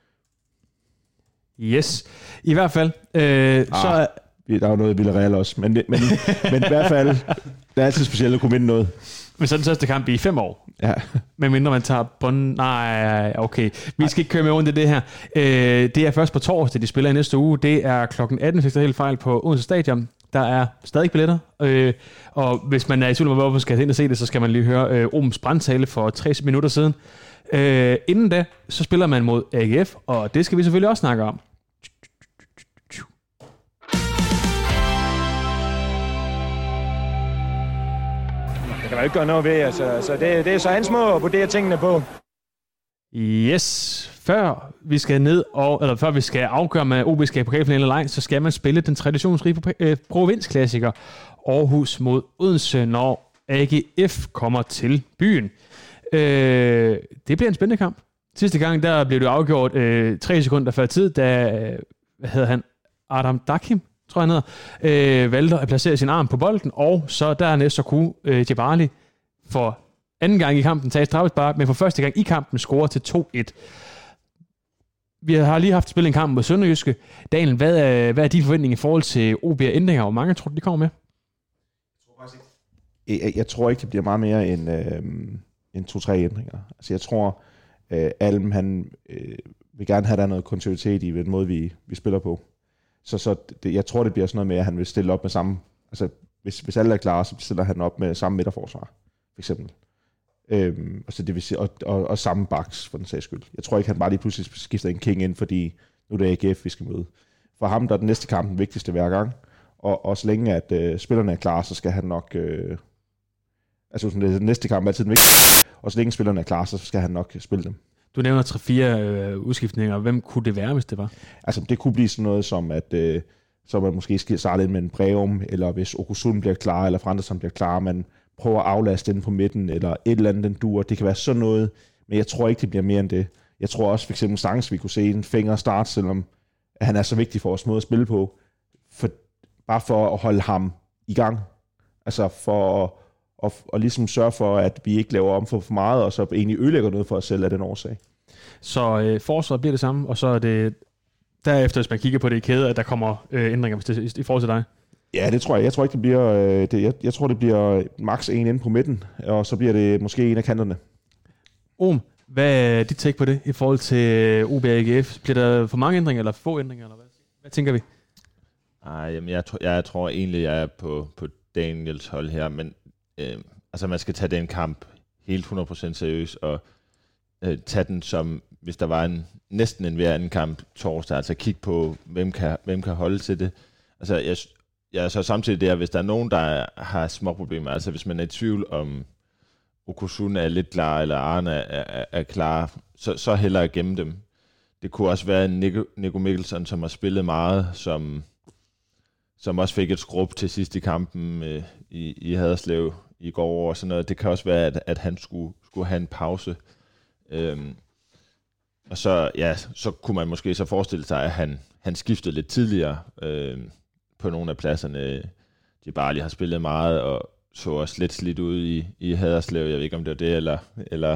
Yes. I hvert fald. Øh, ah, så der er jo noget i Villarreal også. Men, men, men i hvert fald, det er altid specielt at kunne vinde noget. Men så er den største kamp i fem år. Ja. Men mindre man tager bund... Nej, okay. Vi skal ikke køre med rundt i det her. Øh, det er først på torsdag, de spiller i næste uge. Det er klokken atten, hvis jeg helt fejl, på Odense Stadion. Der er stadig billetter. Øh, og hvis man er i tvivl om, hvorfor man skal ind og se det, så skal man lige høre øh, Omens brandtale for tres minutter siden. Øh, inden da, så spiller man mod A G F, og det skal vi selvfølgelig også snakke om. Det kan man ikke gøre noget ved, altså. Så det, det er så hans måde at vurdere tingene på. Yes. Før vi skal ned, og, eller før vi skal afgøre med O B skal i pokalfinalen eller ej, så skal man spille den traditionsrige øh, provinsklassiker Aarhus mod Odense, når A G F kommer til byen. Øh, det bliver en spændende kamp. Sidste gang, der blev det afgjort øh, tre sekunder før tid, da, hvad hedder han, Adam Dakim, tror jeg han hedder, øh, valgte at placere sin arm på bolden, og så dernæst så kunne øh, Jebali for anden gang i kampen tage et straffespark, men for første gang i kampen score til to et. Vi har lige haft spillet en kamp mod Sønderjyske. Daniel, hvad er, hvad er din forventning i forhold til O B-ændringer? Hvor mange tror du, de kommer med? Jeg tror faktisk ikke, jeg, jeg tror ikke det bliver meget mere end, øh, end to-tre ændringer. Altså jeg tror, øh, Alm han øh, vil gerne have der noget kontinuitet i den måde, vi, vi spiller på. Så, så det, jeg tror, det bliver sådan noget med, at han vil stille op med samme... Altså, hvis, hvis alle er klar, så stiller han op med samme midterforsvar, for eksempel. Øhm, og, så det vil sige, og, og, og samme baks, for den sags skyld. Jeg tror ikke, han bare lige pludselig skifter en king ind, fordi nu er det A G F, vi skal møde. For ham der er den næste kamp den vigtigste hver gang. Og, og så længe at øh, spillerne er klar, så skal han nok... Øh, altså, den næste kamp er altid den vigtigste. Og så længe spillerne er klar, så skal han nok spille dem. Du nævner tre-fire øh, udskiftninger. Hvem kunne det være, hvis det var? Altså, det kunne blive sådan noget som, at øh, så man måske skal starte ind med en Breum, eller hvis Okusun bliver klar, eller Frandersen bliver klar, man prøver at aflaste den på midten, eller et eller andet, den duer. Det kan være sådan noget, men jeg tror ikke, det bliver mere end det. Jeg tror også, for eksempel Stangs, vi kunne se en finger start, selvom han er så vigtig for vores måde at spille på, for, bare for at holde ham i gang. Altså for at og, og ligesom sørge for, at vi ikke laver om for, for meget, og så egentlig ødelægger noget for os selv af den årsag. Så øh, forsvaret bliver det samme, og så er det derefter, hvis man kigger på det i kæde, at der kommer øh, ændringer hvis det, i, i forhold til dig? Ja, det tror jeg. Jeg tror ikke, det bliver... Øh, det, jeg, jeg tror, det bliver maks en inde på midten, og så bliver det måske en af kanterne. Om, hvad er dit take på det i forhold til O B og A G F? Bliver der for mange ændringer, eller få ændringer, eller hvad, hvad tænker vi? Ej, jamen, jeg, tror, jeg tror egentlig, jeg er på, på Daniels hold her, men øh, altså, man skal tage den kamp helt hundrede procent seriøst, og øh, tage den som, hvis der var en, næsten en hver anden kamp torsdag, altså kigge på, hvem kan, hvem kan holde til det. Altså, jeg, jeg er så samtidig der, hvis der er nogen, der har små problemer, altså hvis man er i tvivl om, Okusun er lidt klar, eller Arne er, er, er klar, så, så hellere gemme dem. Det kunne også være Nico, Nico Mikkelsen, som har spillet meget, som, som også fik et skrub til sidst i kampen øh, i, i Haderslev i går og sådan noget. Det kan også være, at, at han skulle, skulle have en pause. Øhm, og så, ja, så kunne man måske så forestille sig, at han, han skiftede lidt tidligere øh, på nogle af pladserne. De bare lige har spillet meget, og så også lidt slidt ud i, i Haderslev. Jeg ved ikke, om det var det, eller, eller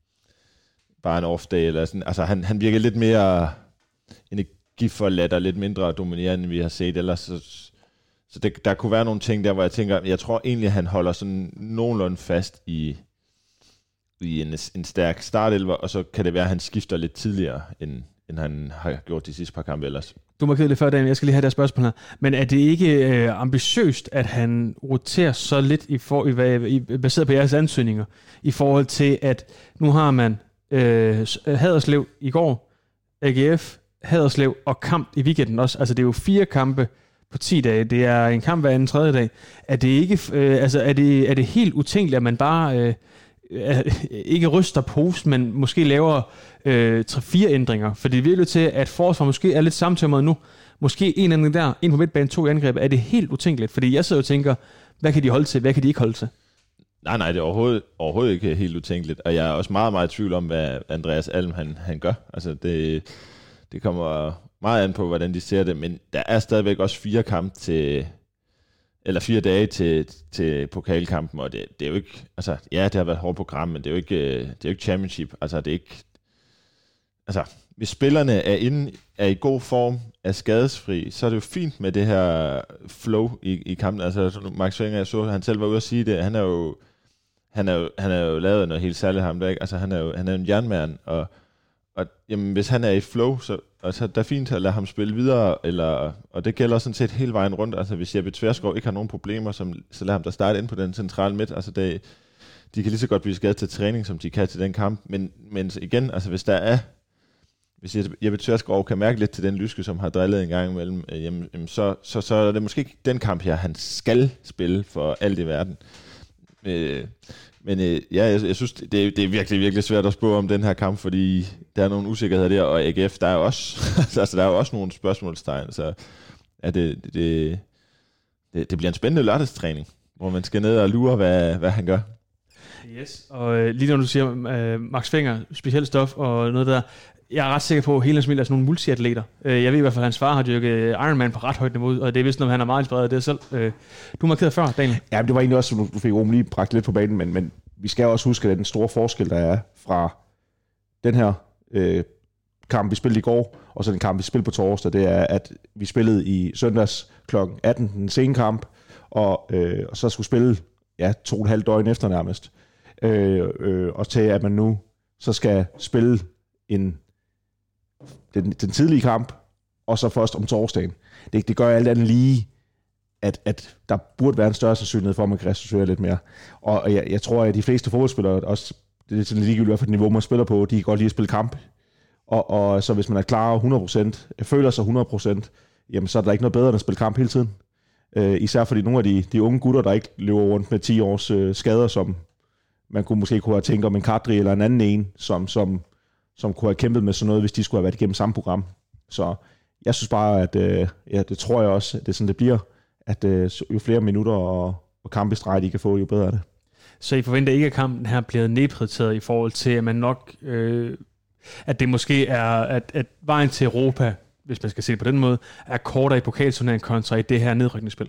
bare en off-day. Eller sådan. Altså, han, han virker lidt mere energiforladt og lidt mindre dominerende, end vi har set ellers. Så, så det, der kunne være nogle ting der, hvor jeg tænker, jeg tror egentlig, at han holder sådan nogenlunde fast i, i en, en stærk startelver, og så kan det være, at han skifter lidt tidligere, end, end han har gjort de sidste par kampe ellers. Du må kede lidt før, Daniel. Jeg skal lige have det spørgsmål her. Men er det ikke øh, ambitiøst, at han roterer så lidt i for, i, i, baseret på jeres ansøgninger, i forhold til, at nu har man øh, Haderslev i går, A G F, Haderslev og kamp i weekenden også. Altså det er jo fire kampe på ti dage. Det er en kamp hver anden tredje dag. Er det ikke, øh, altså er det, er det helt utænkeligt, at man bare øh, ikke ryster posen, men måske laver øh, tre-fire ændringer? For det virker til, at forsvar måske er lidt samtømret nu. Måske en ændring der, en på midtbanen, to i angreb. Er det helt utænkeligt? Fordi jeg sidder og tænker, hvad kan de holde til, hvad kan de ikke holde til? Nej, nej, det er overhovedet, overhovedet ikke helt utænkeligt. Og jeg er også meget, meget i tvivl om, hvad Andreas Alm han, han gør. Altså det, det kommer meget an på, hvordan de ser det. Men der er stadigvæk også fire kampe til... eller fire dage til, til pokalkampen, og det, det er jo ikke, altså, ja, det har været et hårdt program, men det er jo ikke, det er jo ikke championship, altså, det er ikke, altså, hvis spillerne er inde, er i god form, er skadesfri, så er det jo fint med det her flow i, i kampen, altså, Max Fenger, jeg så, han selv var ude at sige det, han er jo, han er jo, han er jo lavet noget helt særligt ham, der, ikke? Altså, han er jo, han er en jernmand, og, og jamen, hvis han er i flow, så altså, der er fint at lade ham spille videre, eller, og det gælder sådan set hele vejen rundt. Altså, hvis Jeppe Tverskov ikke har nogen problemer, som, så lad ham da starte ind på den centrale midt. Altså, det, de kan lige så godt blive skadet til træning, som de kan til den kamp. Men, men igen, altså, hvis der er, hvis Jeppe Tverskov kan mærke lidt til den lyske, som har drillet en gang imellem, øh, jamen, så, så, så er det måske ikke den kamp her, han skal spille for alt i verden. Øh, Men øh, ja, jeg, jeg synes, det er, det er virkelig, virkelig svært at spå om den her kamp, fordi der er nogle usikkerheder der, og A G F, der er også, altså, der er også nogle spørgsmålstegn, så ja, det, det, det, det bliver en spændende lørdagstræning, hvor man skal ned og lure, hvad, hvad han gør. Yes, og øh, lige når du siger øh, Max Fenger, specielt stof og noget der, jeg er ret sikker på, at hele hans familie er sådan nogle multiatleter. Jeg ved i hvert fald, at hans far har dyrket Ironman på ret højt niveau, og det er vist noget, han er meget inspireret af det selv. Du markerede før, Daniel. Ja, det var egentlig også, som du fik Rom lige bragt lidt på banen, men, men vi skal også huske, at den store forskel, der er fra den her øh, kamp, vi spillede i går, og så den kamp, vi spillede på torsdag, det er, at vi spillede i søndags klokken atten, den sene kamp, og, øh, og så skulle spille ja, to og et halvt døgn efter nærmest. Øh, øh, og til, at man nu så skal spille en Den, den tidlige kamp, og så først om torsdagen. Det, det gør alt andet lige, at, at der burde være en større sandsynlighed for, at man kan restituere lidt mere. Og jeg, jeg tror, at de fleste fodboldspillere, også, det er sådan ligegyldigt, hvad niveau man spiller på, de kan godt lide at spille kamp. Og, og så hvis man er klar hundrede procent, føler sig hundrede procent, jamen så er der ikke noget bedre end at spille kamp hele tiden. Uh, især fordi nogle af de, de unge gutter, der ikke løber rundt med ti års uh, skader, som man kunne måske kunne have tænkt om en Kadri eller en anden en, som... som som kunne have kæmpet med sådan noget, hvis de skulle have været igennem samme program. Så jeg synes bare, at øh, ja, det tror jeg også, at det er sådan, det bliver, at øh, jo flere minutter og, og kampe i streg, de kan få, jo bedre er det. Så I forventer ikke, at kampen her bliver nedprioriteret i forhold til, at man nok, øh, at det måske er, at, at vejen til Europa, hvis man skal se det på den måde, er kortere i pokalturneringen kontra i det her nedrykningsspil?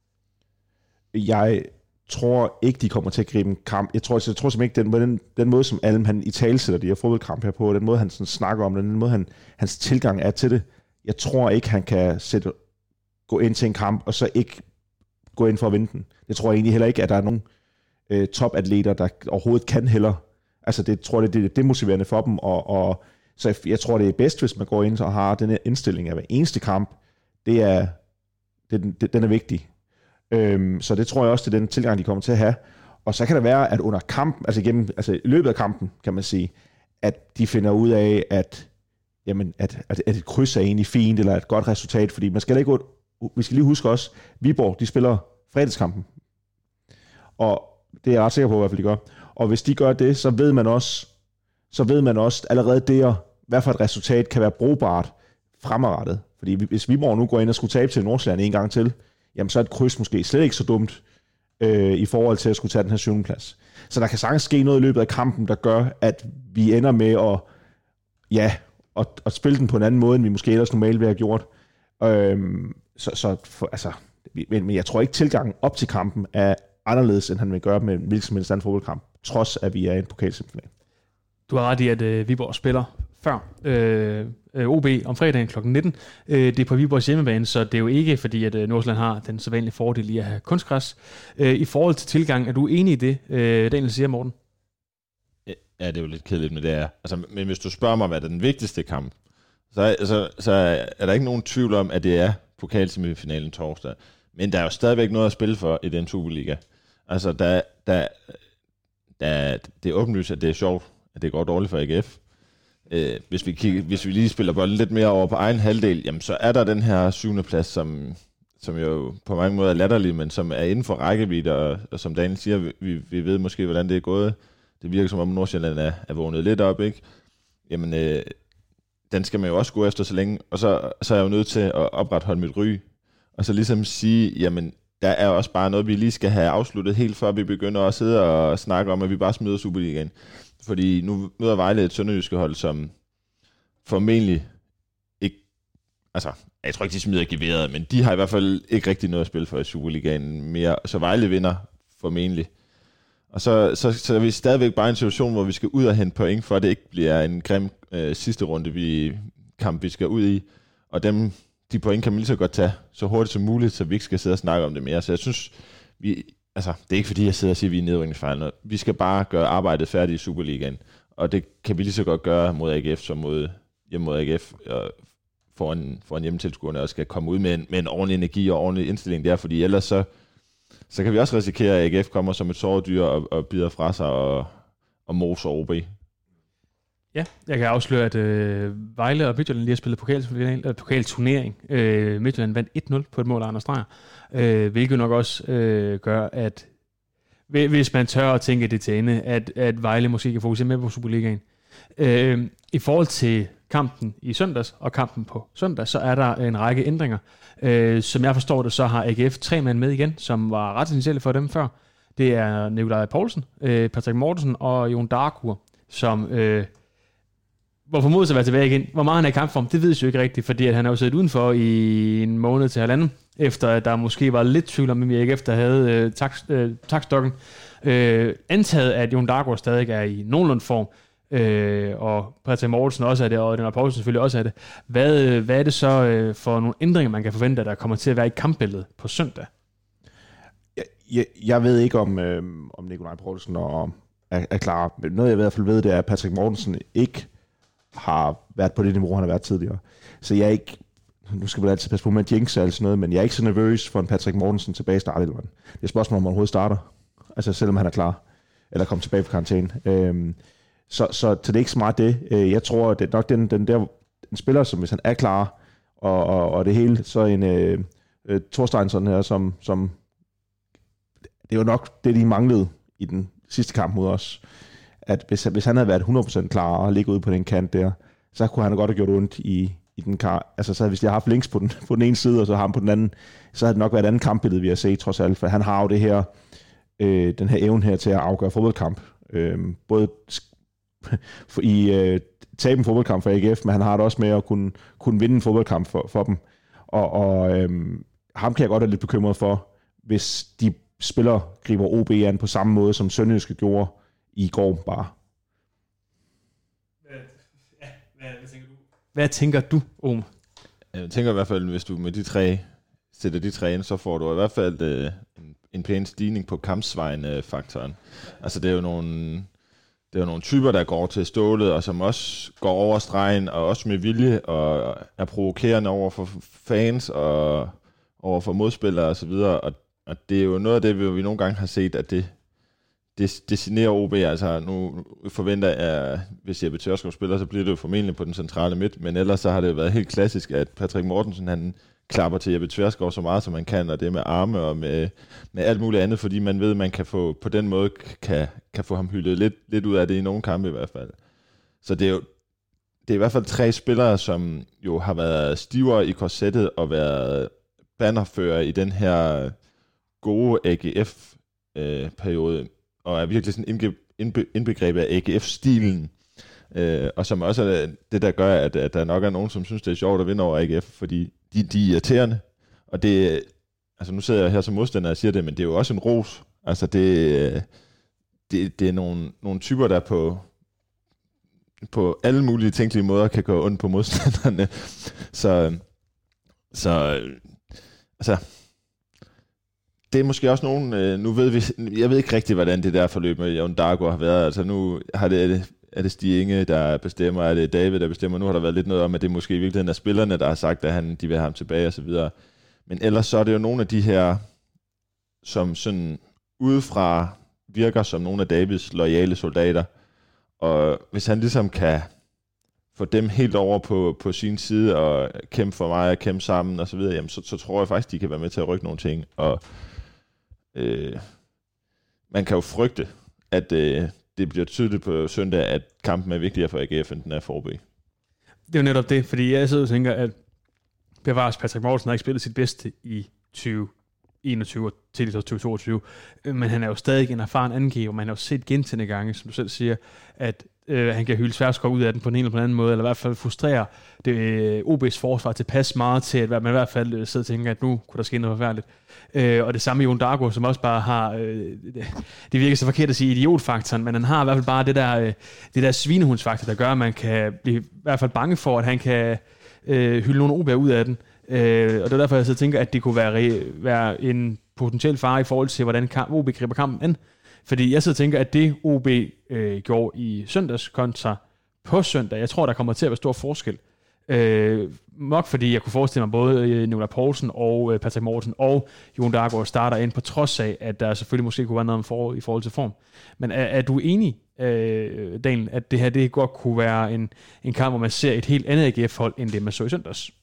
Jeg tror ikke, de kommer til at gribe en kamp. Jeg tror, jeg tror simpelthen ikke, den, den, den måde, som Alm han i talesætter de her fodboldkamp her på, den måde, han sådan snakker om det, den måde, han, hans tilgang er til det, jeg tror ikke, han kan sætte, gå ind til en kamp, og så ikke gå ind for at vinde den. Det tror jeg egentlig heller ikke, at der er nogen øh, topatleter, der overhovedet kan heller. Altså, det tror jeg, det er demotiverende for dem, og, og så jeg, jeg tror, det er bedst, hvis man går ind og har den her indstilling af hver eneste kamp. Det er, det, det, den er vigtig. Øhm, så det tror jeg også, det er den tilgang, de kommer til at have. Og så kan det være, at under kampen, altså, igennem, altså i løbet af kampen, kan man sige, at de finder ud af, at, jamen, at, at, at et kryds er egentlig fint, eller et godt resultat, fordi man skal ikke gå, vi skal lige huske også, Viborg, de spiller fredagskampen. Og det er jeg ret sikker på, hvad de gør. Og hvis de gør det, så ved man også, så ved man også allerede der, hvad for et resultat kan være brugbart fremadrettet. Fordi hvis Viborg nu går ind og skulle tabe til Nordsjælland en gang til, jamen så er et kryds måske slet ikke så dumt øh, i forhold til at skulle tage den her syvende plads. Så der kan sagtens ske noget i løbet af kampen, der gør, at vi ender med at, ja, at, at spille den på en anden måde, end vi måske ellers normalt ville have gjort. Øhm, så, så for, altså, men, men jeg tror ikke, tilgangen op til kampen er anderledes, end han vil gøre med en hvilken som helst anden fodboldkamp, trods at vi er i en pokalsemifinal. Du har ret i, at øh, Viborg spiller før øh, O B om fredagen klokken nitten. Øh, det er på Viborgs hjemmebane, så det er jo ikke fordi, at øh, Nordsjælland har den sædvanlige fordel i at have kunstgræs. Øh, I forhold til tilgang, er du enig i det, øh, Daniel siger, Morten? Ja, det er jo lidt kedeligt med det her. Altså, men hvis du spørger mig, hvad er den vigtigste kamp, så, altså, så er der ikke nogen tvivl om, at det er pokalsemifinalen torsdag. Men der er jo stadigvæk noget at spille for i den Superliga. Altså, der, der, der, det er åbenlyst, at det er sjovt, at det går dårligt for A G F. Øh, hvis, vi kigger, hvis vi lige spiller bolden lidt mere over på egen halvdel, jamen, så er der den her syvende plads, som, som jo på mange måder er latterlig, men som er inden for rækkevidde, og, og som Daniel siger, vi, vi ved måske, hvordan det er gået. Det virker som om Nordsjælland er, er vågnet lidt op, ikke? Jamen, øh, den skal man jo også gå efter så længe, og så, så er jeg jo nødt til at opretholde mit ry, og så ligesom sige, jamen, der er også bare noget, vi lige skal have afsluttet helt før vi begynder at sidde og snakke om, at vi bare smider Superligaen. Fordi nu møder Vejle et sønderjyske hold, som formentlig ikke, altså, jeg tror ikke, de smider geveret, men de har i hvert fald ikke rigtig noget at spille for i Superligaen mere, så Vejle vinder formentlig. Og så, så, så er vi stadigvæk bare i en situation, hvor vi skal ud og hente point, for at det ikke bliver en grim øh, sidste runde, vi, kamp, vi skal ud i. Og dem, de point kan man lige så godt tage så hurtigt som muligt, så vi ikke skal sidde og snakke om det mere. Så jeg synes, vi, altså, det er ikke fordi, jeg sidder og siger, at vi er nedrykningsfejl. Vi skal bare gøre arbejdet færdigt i Superligaen. Og det kan vi lige så godt gøre mod A G F, som mod, hjemme mod A G F, og foran, foran hjemmetilskuerne, og skal komme ud med en, med en ordentlig energi og ordentlig indstilling der, fordi ellers så så kan vi også risikere, at A G F kommer som et sårdyr og, og bider fra sig og, og moser O B. Ja, jeg kan afsløre, at øh, Vejle og Midtjylland lige har spillet pokalturnering. Øh, pokalturnering. Øh, Midtjylland vandt et nul på et mål af Anders Dreyer, øh, hvilket nok også øh, gør, at hvis man tør at tænke det til ende, at, at Vejle måske kan fokusere med på Superligaen. Øh, I forhold til kampen i søndags og kampen på søndag, så er der en række ændringer. Øh, som jeg forstår det, så har A G F tre mand med igen, som var ret essentielle for dem før. Det er Nikolaj Poulsen, øh, Patrick Mortensen og Jon Darkur, som øh, hvor formodet at være tilbage igen. Hvor meget han er i kampform, det ved jeg jo ikke rigtigt, fordi at han har jo siddet udenfor i en måned til halvanden, efter at der måske var lidt tvivl om, at A G F der havde øh, tak, øh, takstokken. Øh, antaget, at Jon Darkur stadig er i nogenlunde form, Øh, og Patrick Mortensen også er det, og Nikolaj Poulsen selvfølgelig også er det. Hvad, hvad er det så øh, for nogle ændringer, man kan forvente, der kommer til at være i kampbilledet på søndag? Jeg, jeg, jeg ved ikke, om, øh, om Nikolaj Poulsen og, er, er klar. Men noget, jeg i hvert fald ved, det er, at Patrick Mortensen ikke har været på det niveau, han har været tidligere. Så jeg er ikke, nu skal vi altid passe på med at jinxe og sådan noget, men jeg er ikke så nervøs for en Patrick Mortensen tilbage i startelveren. Det er et spørgsmål, om han overhovedet starter. Altså selvom han er klar, eller kommer tilbage fra karantæne. Øh, Så, så, så det er ikke så meget det. Jeg tror, det er nok den, den der en spiller, som hvis han er klar, og, og, og det hele, så en uh, uh, Thorsteinsson her, som, som det var nok det, de manglede i den sidste kamp mod os. At hvis, hvis han havde været hundrede procent klar og ligget ude på den kant der, så kunne han godt have gjort ondt i, i den kar. Altså, så hvis de har haft links på den, på den ene side, og så har han på den anden, så havde det nok været et andet kampbillede, vi har set trods alt. For han har jo det her, øh, den her evne her til at afgøre fodboldkamp. Øh, både i øh, tabe en fodboldkamp for A G F, men han har det også med at kunne, kunne vinde en fodboldkamp for, for dem. Og, og øhm, ham kan jeg godt være lidt bekymret for, hvis de spiller griber O B an på samme måde, som Sønderjyske gjorde i går bare. Hvad, ja, hvad, hvad tænker du? Hvad tænker du, Ome? Jeg tænker i hvert fald, hvis du med de tre sætter de tre ind, så får du i hvert fald øh, en, en pæn stigning på kampsvejen-faktoren. Altså det er jo nogle Det er jo nogle typer, der går til stålet, og som også går over stregen, og også med vilje, og er provokerende over for fans, og over for modspillere og så videre. Og, og det er jo noget af det, vi, vi nogle gange har set, at det, det designerer O B. Altså nu forventer jeg, at hvis Jeppe Tørskov spiller, så bliver det jo formentlig på den centrale midt, men ellers så har det jo været helt klassisk, at Patrick Mortensen, han klapper til Jeppe Tverskov så meget, som man kan, og det med arme og med, med alt muligt andet, fordi man ved, at man kan få, på den måde kan, kan få ham hyldet lidt, lidt ud af det i nogle kampe i hvert fald. Så det er jo det er i hvert fald tre spillere, som jo har været stivere i korsettet og været bannerfører i den her gode A G F-periode, øh, og er virkelig sådan indbe, indbe, indbegrebet af A G F-stilen, øh, og som også er det, der gør, at, at der nok er nogen, som synes, det er sjovt at vinde over A G F, fordi de, de er irriterende, og det, altså nu sidder jeg her som modstander og siger det, men det er jo også en ros. Altså det, det, det er nogle, nogle typer, der på, på alle mulige tænkelige måder kan gå ondt på modstanderne. Så, så altså, det er måske også nogen, øh, nu ved vi, jeg ved ikke rigtig, hvordan det der forløb med Jon Dargaard har været. Altså nu har det, er det, er det Stig Inge, der bestemmer, er det David, der bestemmer. Nu har der været lidt noget om, at det måske i virkeligheden er spillerne, der har sagt, at han, de vil have ham tilbage og så videre. Men ellers så er det jo nogle af de her, som sådan udefra virker som nogle af Davids loyale soldater. Og hvis han ligesom kan få dem helt over på, på sin side og kæmpe for mig og kæmpe sammen og så videre, jamen så, så tror jeg faktisk, de kan være med til at rykke nogle ting. Og øh, man kan jo frygte, at øh, det bliver tydeligt på søndag, at kampen er vigtigere for A G F, end den er for O B. Det er jo netop det, fordi jeg sidder og tænker, at bevares Patrick Mortensen har ikke spillet sit bedste i tyve enogtyve og til tyve toogtyve, men han er jo stadig en erfaren angiver, man har jo set gentagende gange, som du selv siger, at øh, han kan hylde Sværdskov ud af den på en eller anden måde, eller i hvert fald frustrere det øh, O B's forsvar tilpas meget til, at man i hvert fald øh, sidder og tænker, at nu kunne der ske noget forfærdeligt. Øh, og det samme med Jon Dargaard, som også bare har, øh, det, det virker så forkert at sige idiotfaktoren, men han har i hvert fald bare det der, øh, det der svinehundsfaktor, der gør, at man kan blive i hvert fald bange for, at han kan øh, hylde nogle O B'er ud af den. Øh, og det er derfor, jeg så tænker, at det kunne være, være en potentiel fare i forhold til, hvordan kamp, O B griber kampen an. Fordi jeg så tænker, at det O B øh, gjorde i søndags kontra på søndag, jeg tror, der kommer til at være stor forskel. Øh, nok fordi jeg kunne forestille mig både øh, Nikolaj Poulsen og øh, Patrick Mortensen og Jon Dargaard starter ind, på trods af, at der selvfølgelig måske kunne være noget for, i forhold til form. Men er, er du enig, øh, Daniel, at det her det godt kunne være en, en kamp, hvor man ser et helt andet A G F-hold, end det man så i søndags?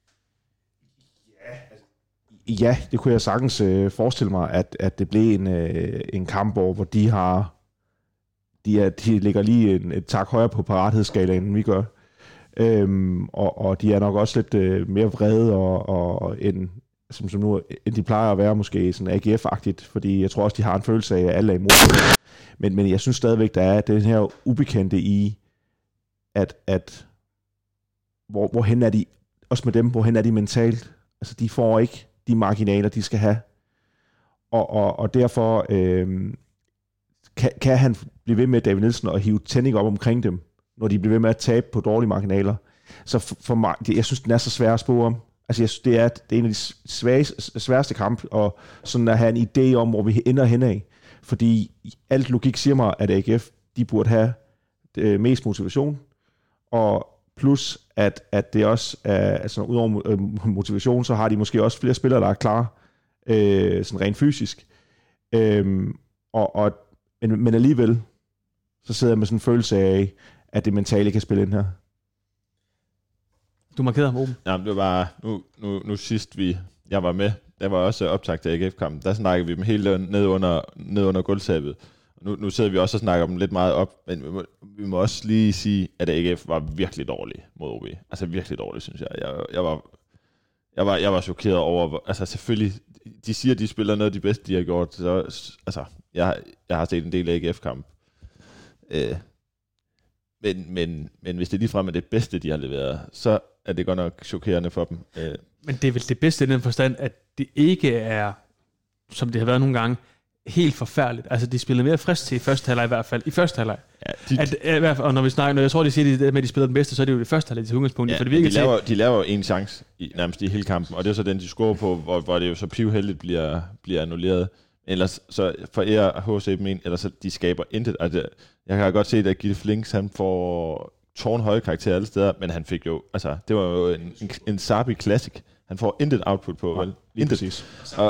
Ja, det kunne jeg sagtens øh, forestille mig, at, at det blev en, øh, en kamp, hvor de har de, er, de ligger lige en, et tak højere på parathedsskalaen, end vi gør. Øhm, og, og de er nok også lidt øh, mere vrede, og, og end, som, som nu, end de plejer at være måske sådan A G F-agtigt, fordi jeg tror også, de har en følelse af, at alle er imod. Men, men jeg synes stadigvæk, der er den her ubekendte i, at, at hvor, hvorhen er de, også med dem, hvorhen er de mentalt. Altså, de får ikke de marginaler, de skal have. Og, og, og derfor øh, kan, kan han blive ved med David Nielsen og hive tænding op omkring dem, når de bliver ved med at tabe på dårlige marginaler. Så for, for mig, det, jeg synes, den er så svær at spå om. Altså, jeg synes, det er, det er en af de sværeste, sværeste kamp, og sådan at have en idé om, hvor vi ender henad. Fordi alt logik siger mig, at A G F, de burde have det, mest motivation, og plus, at, at det også er, altså udover motivation, så har de måske også flere spillere, der er klar, øh, sådan rent fysisk. Øhm, og, og, men, men alligevel, så sidder jeg med sådan en følelse af, at det mentale kan spille ind her. Du markerede ham, Oben. Jamen, det var bare, nu, nu, nu sidst vi, jeg var med, der var også optakt til A G F-kampen, der snakkede vi dem helt ned under, ned under gulvtabet. Nu, nu sidder vi også og snakker dem lidt meget op, men vi må, vi må også lige sige, at A G F var virkelig dårlig mod O B. Altså virkelig dårlig, synes jeg. Jeg, jeg, var, jeg, var, jeg var chokeret over, altså selvfølgelig, de siger, at de spiller noget af de bedste, de har gjort. Så, altså, jeg, jeg har set en del A G F-kamp. Øh, men, men, men hvis det ligefrem er det bedste, de har leveret, så er det godt nok chokerende for dem. Øh. Men det er vel det bedste i den forstand, at det ikke er, som det har været nogle gange, helt forfærdeligt. Altså, de spillede mere frisk til i første halvleg i hvert fald. I første halvleg. Ja, de, at, at, og når vi snakker, når jeg tror, de siger, at de spiller den bedste, så er det jo det første halvleg til udgangspunkt. Ja, for det virker de, laver, de laver en chance i, nærmest i hele kampen, og det er så den, de scorer på, hvor, hvor det jo så pivheldigt bliver, bliver annulleret. Ellers så forærer H C dem en, eller så de skaber intet. Altså, jeg kan godt se, at Gitte Flinks, han får tårnhøje karakterer alle steder, men han fik jo, altså, det var jo en, en, en Sarbi Classic. Han får intet output på, vel? Intet. Præcis. Og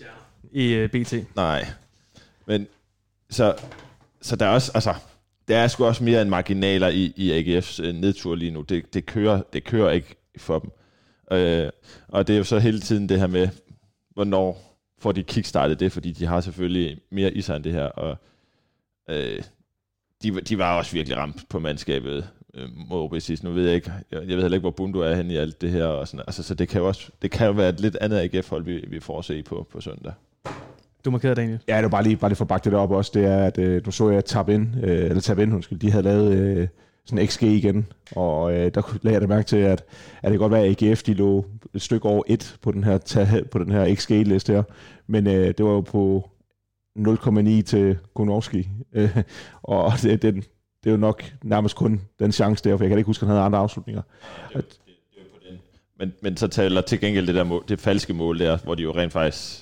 i uh, B T. Nej. Men så, så der er også, altså, der er sgu også mere end marginaler i, i A G F's nedtur lige nu. Det, det, kører, det kører ikke for dem. Øh, og det er jo så hele tiden det her med, hvornår får de kickstartet det, fordi de har selvfølgelig mere i sig end det her. Og øh, de, de var også virkelig ramt på mandskabet øh, mod O B sidst. Nu ved jeg ikke, jeg, jeg ved heller ikke, hvor Bundu er henne i alt det her. Og sådan, altså, så det kan jo også, det kan jo være et lidt andet A G F-hold, vi, vi får at se på, på søndag. Du markerede, Daniel. Ja, det var bare lige, bare lige for at bakke det op også. Det er, at øh, nu så jeg Tab ind, øh, eller Tab ind, undskyld, de havde lavet øh, sådan en X G igen, og øh, der lagde jeg det mærke til, at, at det kan godt være, at A G F, de lå et stykke over et på den her, ta, på den her X G-liste her, men øh, det var jo på nul komma ni til Konowski, øh, og det, den, det er jo nok nærmest kun den chance der, for jeg kan ikke huske, at han havde andre afslutninger. Ja, det, det, det var på den. Men, men så taler til gengæld det der mål, det falske mål der, hvor de jo rent faktisk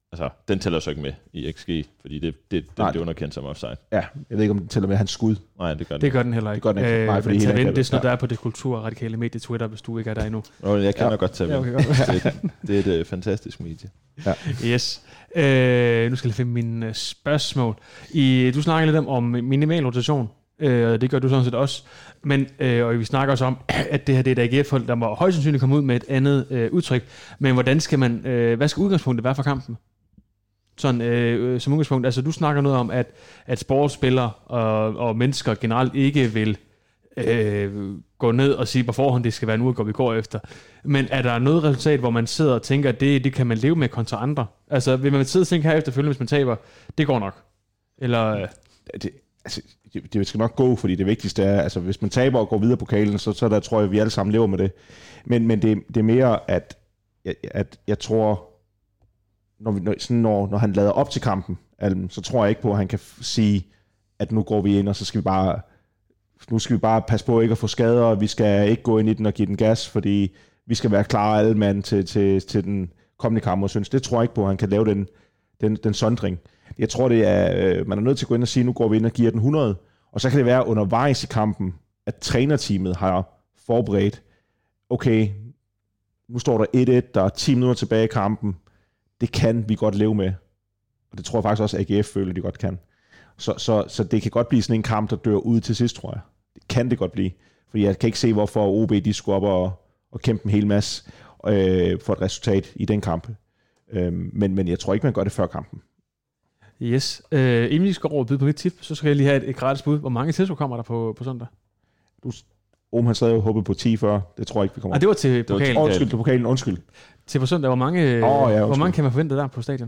altså, den tæller så ikke med i X G, fordi det, det, det, det underkendt som offside. Ja, jeg ved ikke, om den tæller med hans skud. Nej, det gør den. Det gør den heller ikke. Det gør den ikke. Nej, fordi øh, men det, det er sådan noget, der er på det kulturradikale medie Twitter, hvis du ikke er der endnu. Oh, jeg kender ja. godt til ja, okay, det. det er et fantastisk medie. Ja. Yes. Øh, nu skal jeg finde mine spørgsmål. I, du snakker lidt om, om minimal rotation. Øh, det gør du sådan set også. Men, øh, og vi snakker også om, at det her det er et A G F-hold, der må højst sandsynligt komme ud med et andet øh, udtryk. Men hvordan skal man, øh, hvad skal udgangspunktet være for kampen? Sådan øh, som udgangspunkt. Altså du snakker noget om, at, at sportsspillere og, og mennesker generelt ikke vil øh, gå ned og sige på forhånd, det skal være en udgave, vi går efter. Men er der noget resultat, hvor man sidder og tænker, at det, det kan man leve med kontra andre? Altså vil man sidde og tænke her efterfølgende, hvis man taber, det går nok? Eller... Øh, det, altså, det, det skal nok gå, fordi det vigtigste er, altså hvis man taber og går videre på pokalen, så, så der tror jeg, at vi alle sammen lever med det. Men, men det, det er mere, at, at jeg tror, når, vi, når, sådan når, når han lader op til kampen, Alm, så tror jeg ikke på, at han kan f- sige, at nu går vi ind, og så skal vi bare, nu skal vi bare passe på ikke at få skader, og vi skal ikke gå ind i den og give den gas, fordi vi skal være klar alle mand til, til, til den kommende kamp, og synes, det tror jeg ikke på, at han kan lave den, den, den sondring. Jeg tror, det er, øh, man er nødt til at gå ind og sige, nu går vi ind og giver den hundrede, og så kan det være undervejs i kampen, at trænerteamet har forberedt, okay, nu står der et et, der er ti minutter tilbage i kampen, det kan vi godt leve med. Og det tror jeg faktisk også, at A G F føler, de godt kan. Så, så, så det kan godt blive sådan en kamp, der dør ud til sidst, tror jeg. Det kan det godt blive. Fordi jeg kan ikke se, hvorfor O B de skulle op og, og kæmpe en hel masse øh, for et resultat i den kamp. Øh, men, men jeg tror ikke, man gør det før kampen. Yes. Øh, inden vi skal over og byde på mit tip, så skal jeg lige have et, et gratis bud. Hvor mange tilskuere kommer der på, på søndag? Du, Om han sad jo håbet på ti før. Det tror jeg ikke, vi kommer. Ah, det var til pokalen. Undskyld, til pokalen, undskyld. Til på søndag, hvor mange, oh, ja, hvor mange kan man forvente der på stadion?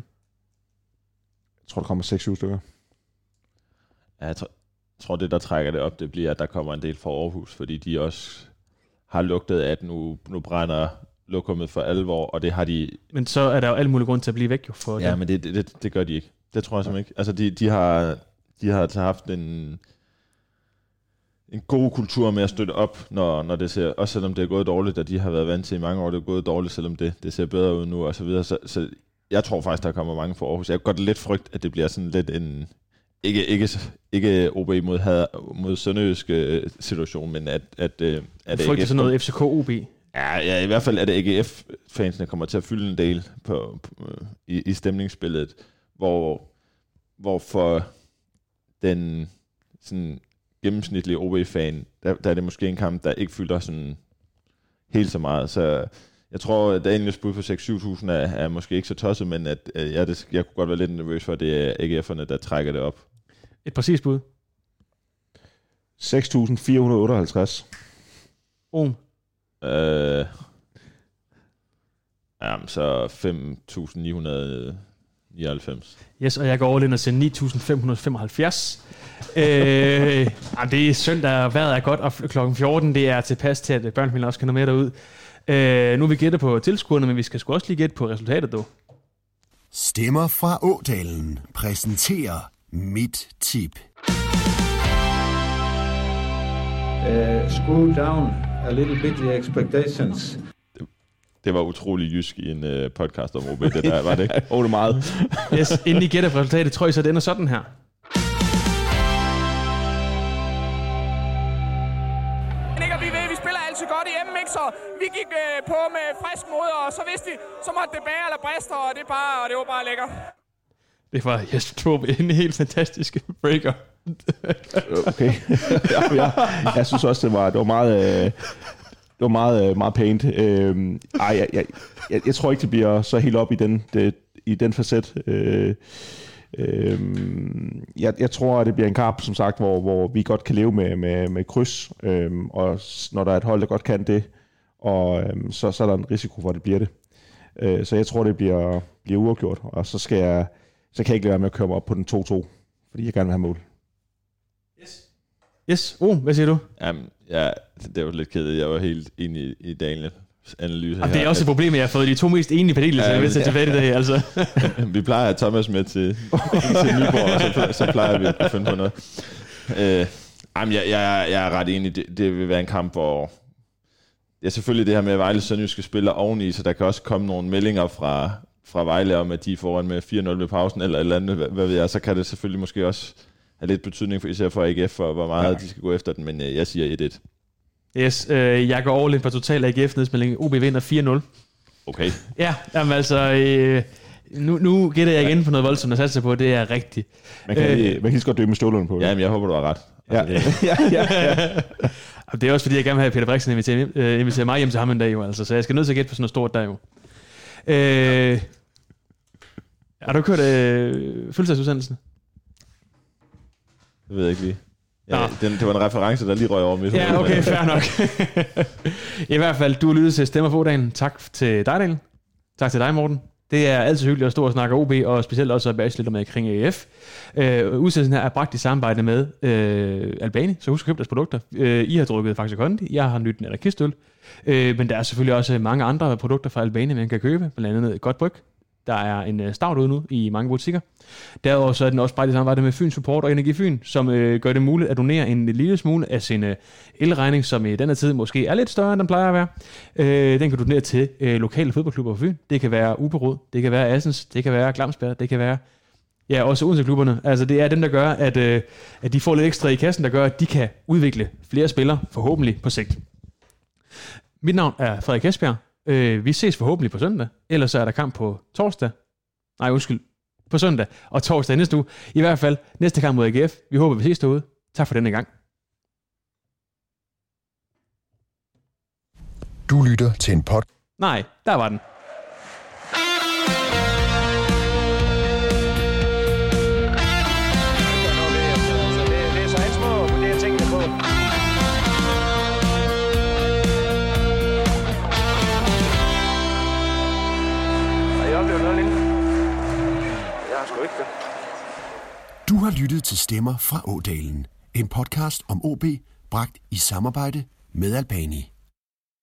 Jeg tror, der kommer seks syv stykker. Ja, jeg tror, jeg tror, det der trækker det op, det bliver, at der kommer en del fra Aarhus, fordi de også har lugtet af, at nu, nu brænder lokummet for alvor, og det har de... Men så er der jo alle mulige grunde til at blive væk jo for Ja, det. men det, det, det gør de ikke. Det tror jeg simpelthen ikke. Altså, de, de har, de har haft en, en god kultur med at støtte op, når, når det ser, også selvom det er gået dårligt, og de har været vant til i mange år, det er gået dårligt, selvom det, det ser bedre ud nu, og så videre. Så, så jeg tror faktisk, der kommer mange fra Aarhus. Jeg kan godt lidt frygt, at det bliver sådan lidt en... Ikke, ikke, ikke O B mod, mod Sønderjysk situation, men at... at, at, at frygter sådan noget F C K O B. Ja, ja, i hvert fald at A G F-fansene kommer til at fylde en del på, på, i, i stemningsbilledet, hvor, hvor for den sådan, gennemsnitlige O B-fan, der, der er det måske en kamp, der ikke fylder sådan helt så meget. Så jeg tror, at Daniels bud på seks syv tusind er, er måske ikke så tosset, men at, at jeg, det, jeg kunne godt være lidt nervøs for, at det er A G F'erne, der trækker det op. Et præcis bud. seks tusind fire hundrede otteoghalvtreds. Oh. Øh, jamen, så fem tusind ni hundrede nioghalvfems. Yes, og jeg går all in og siger ni tusind fem hundrede femoghalvfjerds. øh, jamen, det er søndag, vejret er godt, og klokken fjorten, det er tilpas til, at børnefamilien også kan nå med derud. Øh, nu er vi gætte på tilskuerne, men vi skal sgu også lige gætte på resultatet, dog. Stemmer fra Ådalen præsenterer mit tip. Uh, screw down a little bit the expectations. Det, det var utrolig jysk i en uh, podcast om O B, det der, var det ikke? Åh, oh, det er meget. Yes, inden I gætter på resultatet, tror jeg så, det ender sådan her. Vi spiller altid godt i hjemme, ikke? Så vi gik øh, på med frisk mod, og så vidste vi, så måtte det bære eller briste, og det, bare, og det var bare lækker. Det var Jesper Thorup, en helt fantastisk breaker. Okay. ja, jeg, jeg synes også, det var, det var meget... Øh, det var meget, meget pænt. Øh, ej, jeg, jeg, jeg, jeg tror ikke, det bliver så helt op i den, det, i den facet. Øh, øh, jeg, jeg tror, at det bliver en kamp, som sagt, hvor, hvor vi godt kan leve med, med, med kryds, øh, og når der er et hold, der godt kan det, og øh, så, så er der en risiko for, at det bliver det. Øh, så jeg tror, det bliver, bliver uafgjort, og så, skal jeg, så kan jeg ikke lade være med at køre mig op på den to to, fordi jeg gerne vil have mål. Yes. Yes. Oh, hvad siger du? Jamen, ja, det var lidt kedeligt. Jeg var helt enig i, i Daniels analyse og her. Det er også et problem, at jeg har fået de to mest enige paneler, så jeg vil tage tilbage i dag, altså. Vi plejer at have Thomas med til, til Nyborg, og så, så plejer vi at finde på noget. Øh, jamen, jeg, jeg, jeg er ret enig. Det, det vil være en kamp, hvor... Ja, selvfølgelig det her med, at Vejle Sønderjyske spiller oveni, så der kan også komme nogle meldinger fra, fra Vejle om, at de er foran med fire nul ved pausen, eller et eller andet, hvad, hvad ved jeg, så kan det selvfølgelig måske også have lidt betydning, for især for A G F, for hvor meget ja. de skal gå efter den, men øh, jeg siger et et. Yes, øh, jeg går all in på total A G F-nedsmelding. O B vinder fire nul. Okay. Ja, jamen altså, øh, nu, nu gætter jeg igen på noget voldsomt at satse på, det er rigtigt. Man kan, øh, man kan lige så godt dø med stålerne på det. Ja, men jeg håber, du har ret. Ja. Altså, ja, ja, ja. Det er også fordi, jeg gerne vil have Peter Brixen invitere, øh, invitere mig hjem til ham en dag, jo, altså, så jeg skal nødt til at gætte på sådan noget stort der jo. Øh, har du kørt øh, fødselsdagsudsendelsen? Det ved jeg ikke lige. Ja, den, det var en reference, der lige røg over mit hoved. Ja, okay, fair nok. I hvert fald, du har lyttet til Stemmer på dagen. Tak til dig, Daniel. Tak til dig, Morten. Det er altid hyggeligt at stå og snakke O B, og specielt også at bashe lidt med kring A F. Øh, udsendelsen her er bragt i samarbejde med øh, Albani, så husk at købe deres produkter. Øh, I har drukket Faxe Kondi, jeg har nydt en eller kistøl. Øh, men der er selvfølgelig også mange andre produkter fra Albani, man kan købe, blandt andet et godt bryg. Der er en stout ude nu i mange butikker. Derudover så er den også bragt i samarbejde med Fyn Support og Energi Fyn, som øh, gør det muligt at donere en lille smule af sin øh, elregning, som i denne tid måske er lidt større, end den plejer at være. Øh, den kan du donere til øh, lokale fodboldklubber på Fyn. Det kan være Uberud, det kan være Assens, det kan være Glamsberg, det kan være ja, også Odense-klubberne. Altså det er dem, der gør, at, øh, at de får lidt ekstra i kassen, der gør, at de kan udvikle flere spillere, forhåbentlig på sigt. Mit navn er Frederik Esbjerg. Øh, vi ses forhåbentlig på søndag, ellers så er der kamp på torsdag. Nej, undskyld. På søndag og torsdag næste uge. I hvert fald næste kamp mod A G F. Vi håber, vi ses derude. Tak for denne gang. Du lytter til en pod. Nej, der var den. Det er så hans måde at vurdere tingene på. Jeg oplever noget lignende. Jeg har sgu ikke det. Du har lyttet til Stemmer fra Ådalen. En podcast om O B, bragt i samarbejde med Albani.